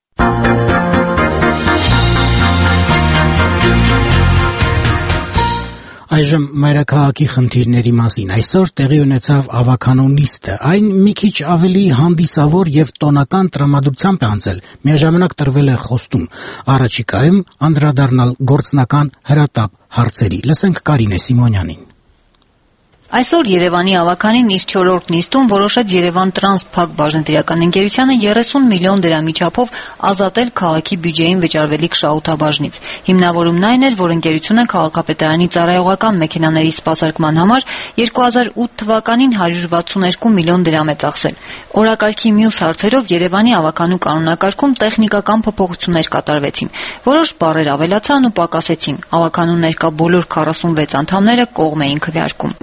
A: Այժմ մայրաքաղաքի խնդիրների մասին։ Այսօր տեղի ունեցավ ավականու նիստը։ Այն մի քիչ ավելի հանդիսավոր եւ տոնական տրամադրությամբ է անցել։ Միաժամանակ տրվել է խոստում առաջիկայում անդրադառնալ գործնական հրատապ հարցերի։ Լսենք Կարինե Սիմոնյանին։
P: Այսօր Երևանի ավականի նիստ չորրորդ նիստում որոշեց Երևան Տրանս Փակ բաժնետիրական ընկերությանը երեսուն միլիոն դրամի չափով ազատել քաղաքի բյուջեին վճարվելիք շահութաբաժնից։ Հիմնավորումն այն էր, որ ընկերությունը քաղաքապետարանի ծառայողական մեքենաների սպասարկման համար երկու հազար ութ թվականին հարյուր վաթսունհինգ միլիոն դրամ է ծախսել։ Օրակարգի մյուս հարցերով Երևանի ավականու կանոնակարգում տեխնիկական փոփոխություններ կատարվեցին։ Որոշ բառեր ավելացան ու պակասեցին։ Ավականու ներկա բոլոր քառասունվեց անդամները կողմ էին քվեարկում։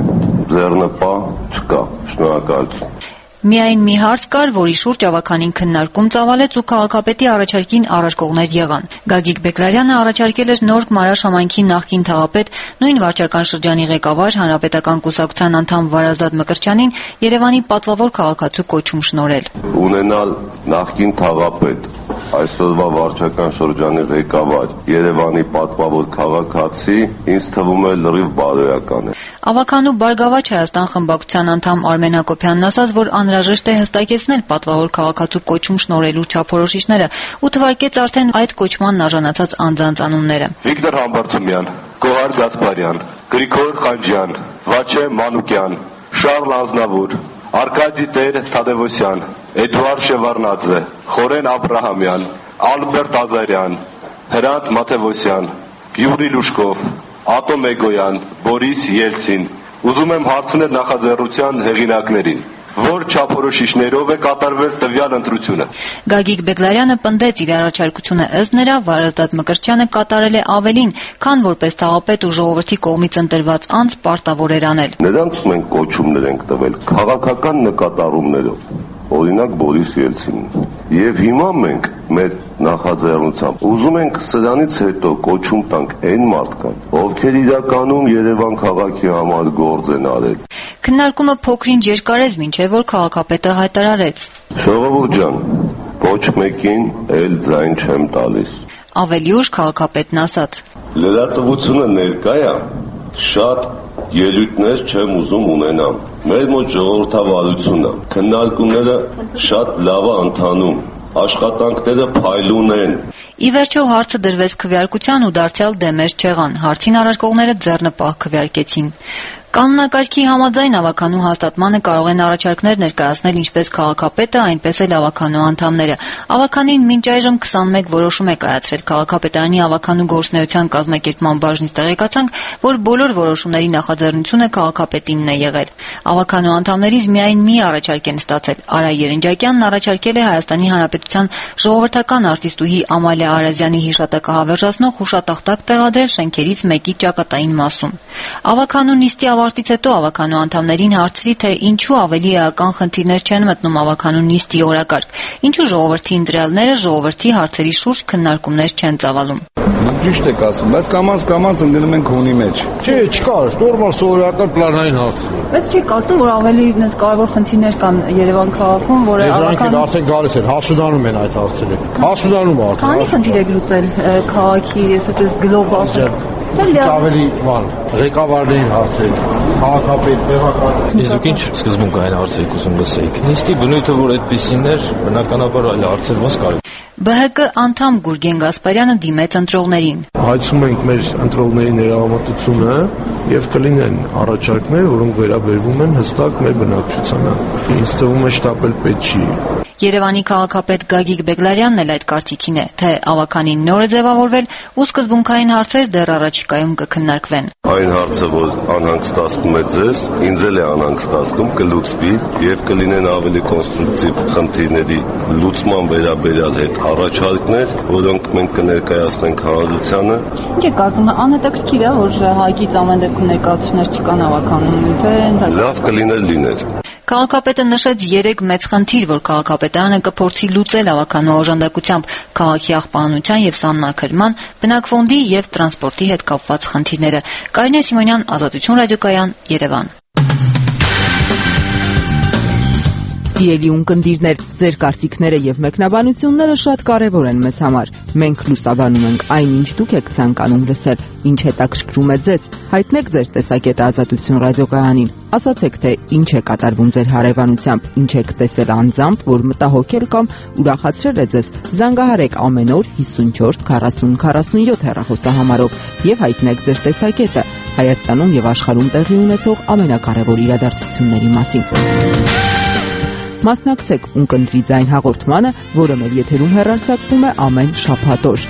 O: Ձեռնպահ չկա, շնորհակալություն։
P: Միայն մի հարց կար, որի շուրջ ավականին քննարկում ծավալեց ու քաղաքապետի առաջարկին առարկողներ եղան։ Գագիկ Բեկլարյանը առաջարկել էր նոր Մարաշ համայնքի նախկին թաղապետ, նույն վարչական շրջանի ղեկավար, հանրապետական կուսակցության անդամ Վարազդատ Մկրտչյանին Երևանի պատվավոր քաղաքացու կոչում շնորհել։
O: Ունենալ նախկին թաղապետ, այսօրվա վարչական շրջանի ղեկավար, Երևանի պատվավոր քաղաքացի, ինձ թվում է լրիվ բարոյական է։
P: Ավականու Բարգավաճ Հայաստան խմբակցության անդամ Արմեն Հակոբյանն ասաց, որ անհրաժեշտ է հստակեցնել պատվավոր քաղաքացու կոչում շնորհելու չափորոշիչները ու թվարկեց արդեն այդ կոչմանն արժանացած անձանց անունները։
O: Վիկտոր Համբարձումյան, Գոհար Գասպարյան, Գրիգոր Խանջյան, Վաչե Մանուկյան, Շարլ Ազնավուր, Արկադի Տեր Թադևոսյան, Էդուարդ Շևարնաձե, Խորեն Աբրահամյան, Ալբերտ Ազարյան, Հրանտ Մաթևոսյան, Յուրի Լուշկով, Ատո Մեգոյան, Բորիս Ելցին։ Ուզում եմ հարցնել նախաձեռնության հեղինակներին, որ չափորոշիչներով է կատարվել տվյալ ընտրությունը։
P: Գագիկ Բեկլարյանը պնդեց իր առաջարկությունը ըստ նրա Վարազդատ Մկրտչյանը կատարել է ավելին, քան որպես թաղապետ ու ժողովրդի կողմից ընտրված անձ պարտավոր էր անել։
O: Նրանց մենք կոչումներ ենք տվել քաղաքական նկատառումներով, օրինակ Բորիս Ելցինին։ Եվ հիմա մենք մեր նախաձեռնությամբ ուզում ենք սրանից հետո կոչում տանք այն մարդկանց, ովքեր իրականում Երևան քաղաքի համար գործ են արել։
P: Քննարկումը փոքրինչ երկարեց, մինչև որ քաղաքապետը հայտարարեց.
O: Ժողովուրդ ջան, ոչ մեկին էլ ձայն չեմ տալիս։
P: Ավելի ուշ քաղաքապետն ասաց.
O: Լրատվությունը ներկա է, շատ ելույթներ չեմ ուզում ունենամ։ Մեր մոտ ժողովրդավարությունն է, քննարկումները շատ լավ է ընթանում, աշխատանքները փայլուն են։
P: Ի վերջո հարցը դրվեց քվեարկության ու դարձյալ դեմեր չեղան։ Հարցին առարկողները ձեռնպահ քվեարկեցին։ Կանոնակարգի համաձայն ավականու հաստատմանը կարող են առաջարկներ ներկայացնել ինչպես քաղաքապետը, այնպես էլ ավականու անդամները։ Ավականին մինչ այժմ քսանմեկ որոշում է կայացրել քաղաքապետարանի ավականու գործունեության կազմակերպման բաժնից տեղեկացանք, որ բոլոր որոշումների նախաձեռնությունը քաղաքապետինն է եղել։ Ավականու անդամներից միայն մի առաջարկ են ստացել։ Արա Երնջակյանն առաջարկել է Հայաստանի Հանրապետության ժողովրդական արտիստուհի Ամալիա Արազյանի հիշատակը հավերժացնող հուշատախտակ տեղադրել շենքերից մեկի ճակատային մասում։ Ավականու նիստի ավարտից հետո ավականու անդամներին հարցրի, թե ինչու ավելի էական խնդիրներ չեն մտնում ավականու նիստի օրակարգ, ինչու ժողովրդի ընտրյալները ժողովրդի հարցերի շուրջ քննարկումներ չեն ծավալում։
I: Ճիշտ եք ասում, բայց կամաց-կամաց ընկնում ենք հունի մեջ։ Չէ, չկար, նորմալ սովորական պլանային հարց։
P: Բայց չի կարծում, որ ավելի դες կարևոր խնդիրներ կան Երևան քաղաքում, որը
S: ավական արդեն գալիս են, հասունանում են այդ հարցերը։ Հասունանում արդեն։
P: Քանի խնդիր եք լուծել քաղաքի, այսպես գլոբալ
S: ավելի բան, ղեկավարներին հարցեր, քաղաքապետ, տեղական։
J: Իսկ ինչ սկզբունքային հարցեր կուզում լսեիք։ Նիստի բնույթը որ այդպեսին էր, բնականաբար այլ հարցեր ոնց կարելի։
P: Բ Հ Կ անդամ Գուրգեն Գասպարյանը դիմեց ընտրողներին։
H: Հայցում ենք մեր ընտրողների ներհավատությունը եւ կլինեն առաջարկներ, որոնք վերաբերվում են հստակ մեր բնակչությանը։ Ինձ թվում է շտապել պետք չի։
P: Երևանի քաղաքապետ Գագիկ Բեգլարյանն էլ այդ կարծիքին է, թե ավականին նոր է ձևավորվել ու սկզբունքային հարցեր դեռ առաջիկայում կքննարկվեն։
K: Այն հարցը, որ անհանգստացնում է ձեզ, ինձ էլ է անհանգստացնում, կլուծվի եւ կլինեն ավելի կոնստրուկտիվ խնդիրների լուծման վերաբերյալ հետ առաջարկներ, որոնք մենք կներկայացնենք հանրությանը։
P: Ինչ է կարծում, անհետաքրքիր է, որ Հայկից ամեն դեպքում ներկայացուցիչներ չկան ավականում, թե
K: լավ կլիներ լիներ։
P: Քաղաքապետը նշեց երեք մեծ խնդիր, որ քաղաքապետարանը կփորձի լուծել ավականու օժանդակությամբ քաղաքի աղբանության եւ սահմանակրման, բնակֆոնդի եւ տրանսպորտի հետ կապված խնդիրները։ Կարինե Սիմոնյան, Ազատություն ռադիոկայան, Երևան։
X: Սիրելի ունկնդիրներ, ձեր կարծիքները եւ մեկնաբանությունները շատ կարեւոր են մեզ համար։ Մենք լուսաբանում ենք այն, ինչ դուք եք ցանկանում լսել, ինչ հետաքրքրում է ձեզ։ Հայտնեք ձեր տեսակետը Ազատություն ռադիոկայանին։ Ասացեք, թե ինչ է կատարվում ձեր հարևանությամբ, ինչ եք տեսել անձամբ, որ մտահոգել կամ ուրախացրել է ձեզ։ Զանգահարեք ամեն օր հիսունչորս քառասուն քառասունյոթ հեռախոսահամարով եւ հայտնեք ձեր տեսակետը Հայաստանում եւ աշխարհում տեղի ունեցող ամենակարևոր իրադարձությունների մասին։ Մասնակցեք ունկնդրի ձայն հաղորդմանը, որը մեր եթերում հեռարձակվում է ամեն շաբաթ օր։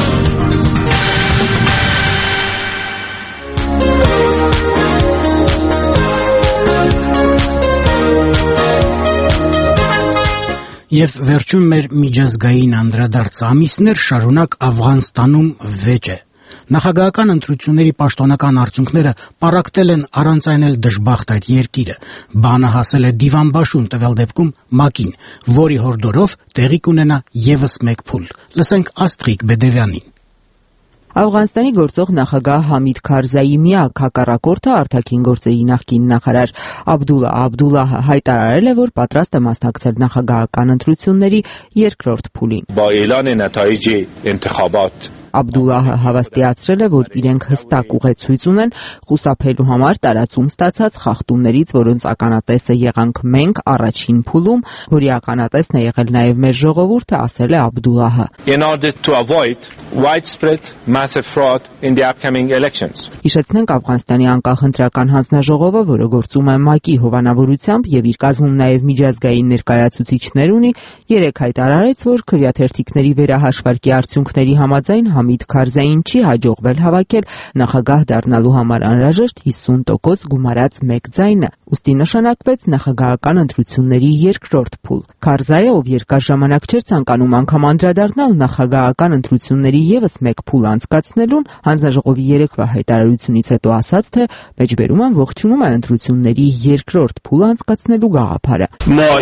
A: Եվ վերջում մեր միջազգային անդրադարձ ամիսներ շարունակ Աֆղանստանում վեճ է։ Նախագահական ընտրությունների պաշտոնական արդյունքները պառակտել են առանց այն էլ դժբախտ այդ երկիրը։ Բանը հասել է դիվանբաշուն, տվյալ դեպքում ՄԱԿ-ին, որի հորդորով տեղի կունենա եւս մեկ փուլ։ Լսենք Աստրիկ Բեդևյանին։
X: Աֆղանստանի գործող նախագահ Համիդ Քարզայի միակ հակառակորդը արտաքին գործերի նախկին նախարար Աբդուլլա Աբդուլլահը հայտարարել է, որ պատրաստ է մասնակցել նախագահական ընտրությունների երկրորդ փուլին։
Y: Բա էլան նաթայիջի ինտիխաբատ
X: Աբդուլլահը հավաստիացրել է, որ իրենք հստակ ուղեցույց ունեն խուսափելու համար տարածում ստացած խախտումներից, որոնց ականատեսը եղանք մենք առաջին փուլում, որի ականատեսն է եղել նաև մեր ժողովուրդը, ասել է Աբդուլլահը։
Y: In order to avoid widespread massive fraud in the upcoming elections.
X: Հիշեցնենք Աֆղանստանի անկախ ընտրական հանձնաժողովը, որը գործում է ՄԱԿ-ի հովանավորությամբ եւ իր կազմում նաև միջազգային ներկայացուցիչներ ունի, երեք հայտարարեց, որ քվեաթերթիկների վերահաշվարկի արդյունքների համաձայն Համիդ Քարզային չի հաջողվել հավաքել նախագահ դառնալու համար անհրաժեշտ հիսուն տոկոս գումարած մեկ ձայնը, ուստի նշանակվեց նախագահական ընտրությունների երկրորդ փուլ։ Քարզայը, ով երկար ժամանակ չէր ցանկանում անգամ անդրադառնալ նախագահական ընտրությունների եւս մեկ փուլ անցկացնելուն, հանձնաժողովի երեկվա հայտարարությունից հետո ասաց, թե մեջբերում են ողջունում է ընտրությունների երկրորդ փուլ անցկացնելու գաղափարը։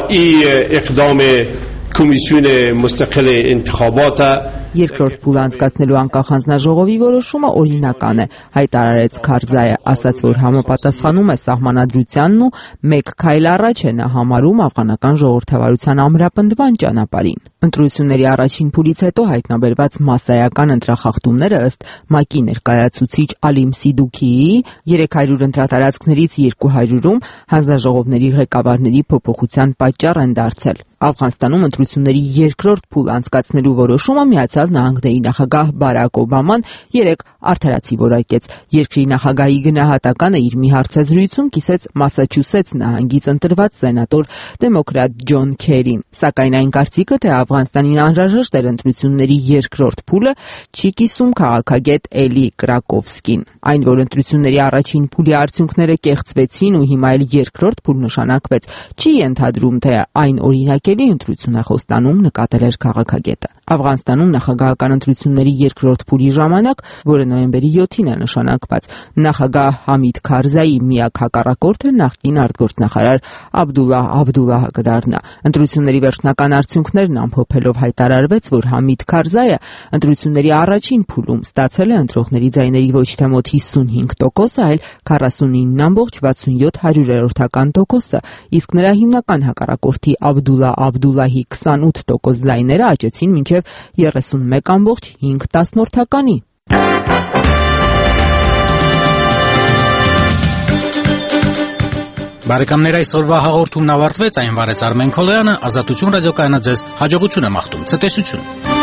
Y: Կոմիսիոն մստaqil ինտիխաբات
X: Երկրորդ փուլ անցկացնելու անկախ հանձնաժողովի որոշումը օրինական է, հայտարարեց Քարզայը, ասաց, որ համապատասխանում է սահմանադրությանն ու մեկ քայլ առաջ է նա համարում աֆղանական ժողովրդավարության ամրապնդման ճանապարհին։ Ընտրությունների առաջին փուլից հետո հայտնաբերված մասսայական ընտրախախտումները ըստ ՄԱԿ-ի ներկայացուցիչ Ալիմ Սիդուքիի երեք հարյուր ընտրատարածքներից երկու հարյուրում հանձնաժողովների ղեկավարների փոփոխության պատճառ են դարձել։ Աֆղանստանում ընտրությունների երկրորդ փուլ անցկացնելու որոշումը Միացյալ Նահանգների նախագահ Բարակ Օբաման երեկ արդարացի որակեց։ Երկրի նախագահի գնահատականը իր մի հարցազրույցում կիսեց Մասաչուսեթս նահանգից ընտրված սենատոր դեմոկրատ Ջոն Քերին, սակայն այն կարծիքը, թե Աֆղանստանին անհրաժեշտ էր ընտրությունների երկրորդ փուլը, չի կիսում քաղաքագետ Էլի Կրակովսկին։ Այն, որ ընտրությունների առաջին փուլի արդյունքները կեղծվեցին ու հիմա էլ երկրորդ փուլ նշանակվեց, չի ենթադրում, թե այն օրինակելի ընտրություն է խոստանում, նկատել էր քաղաքագետը։ Աֆղանստանում նախագահական ընտրությունների երկրորդ փուլի ժամանակ, որը նոյեմբերի յոթին է նշանակված, նախագահ Համիդ Քարզայի միակ հակառակորդը նախկին արտգործնախարար Աբդուլլահ Աբդուլլահը կդառնա։ Ընտրությունների վերջնական արդյունքներն ամփոփելով հայտարարվեց, որ Համիդ Քարզայը ընտրությունների առաջին փուլում ստացել է ընտրողների ձայների ոչ թե մոտ հիսունհինգ տոկոսը, այլ քառասունինը վեցից վաթսունյոթ հարյուրերորդական տոկոսը, իսկ նրա հիմնական հակառակորդի Աբդուլլահ Աբդուլլահի քսանութ տոկոս ձայները աճեցին մինչև երեսունմեկ վեցից հինգ տասնորդականի։
A: Բարեկամներ, այսօրվա հաղորդումն ավարտվեց, այն վարեց Արմեն Քոլոյանը, Ազատություն ռադիոկայանը ձեզ հաջողություն է մաղթում, ցտեսություն։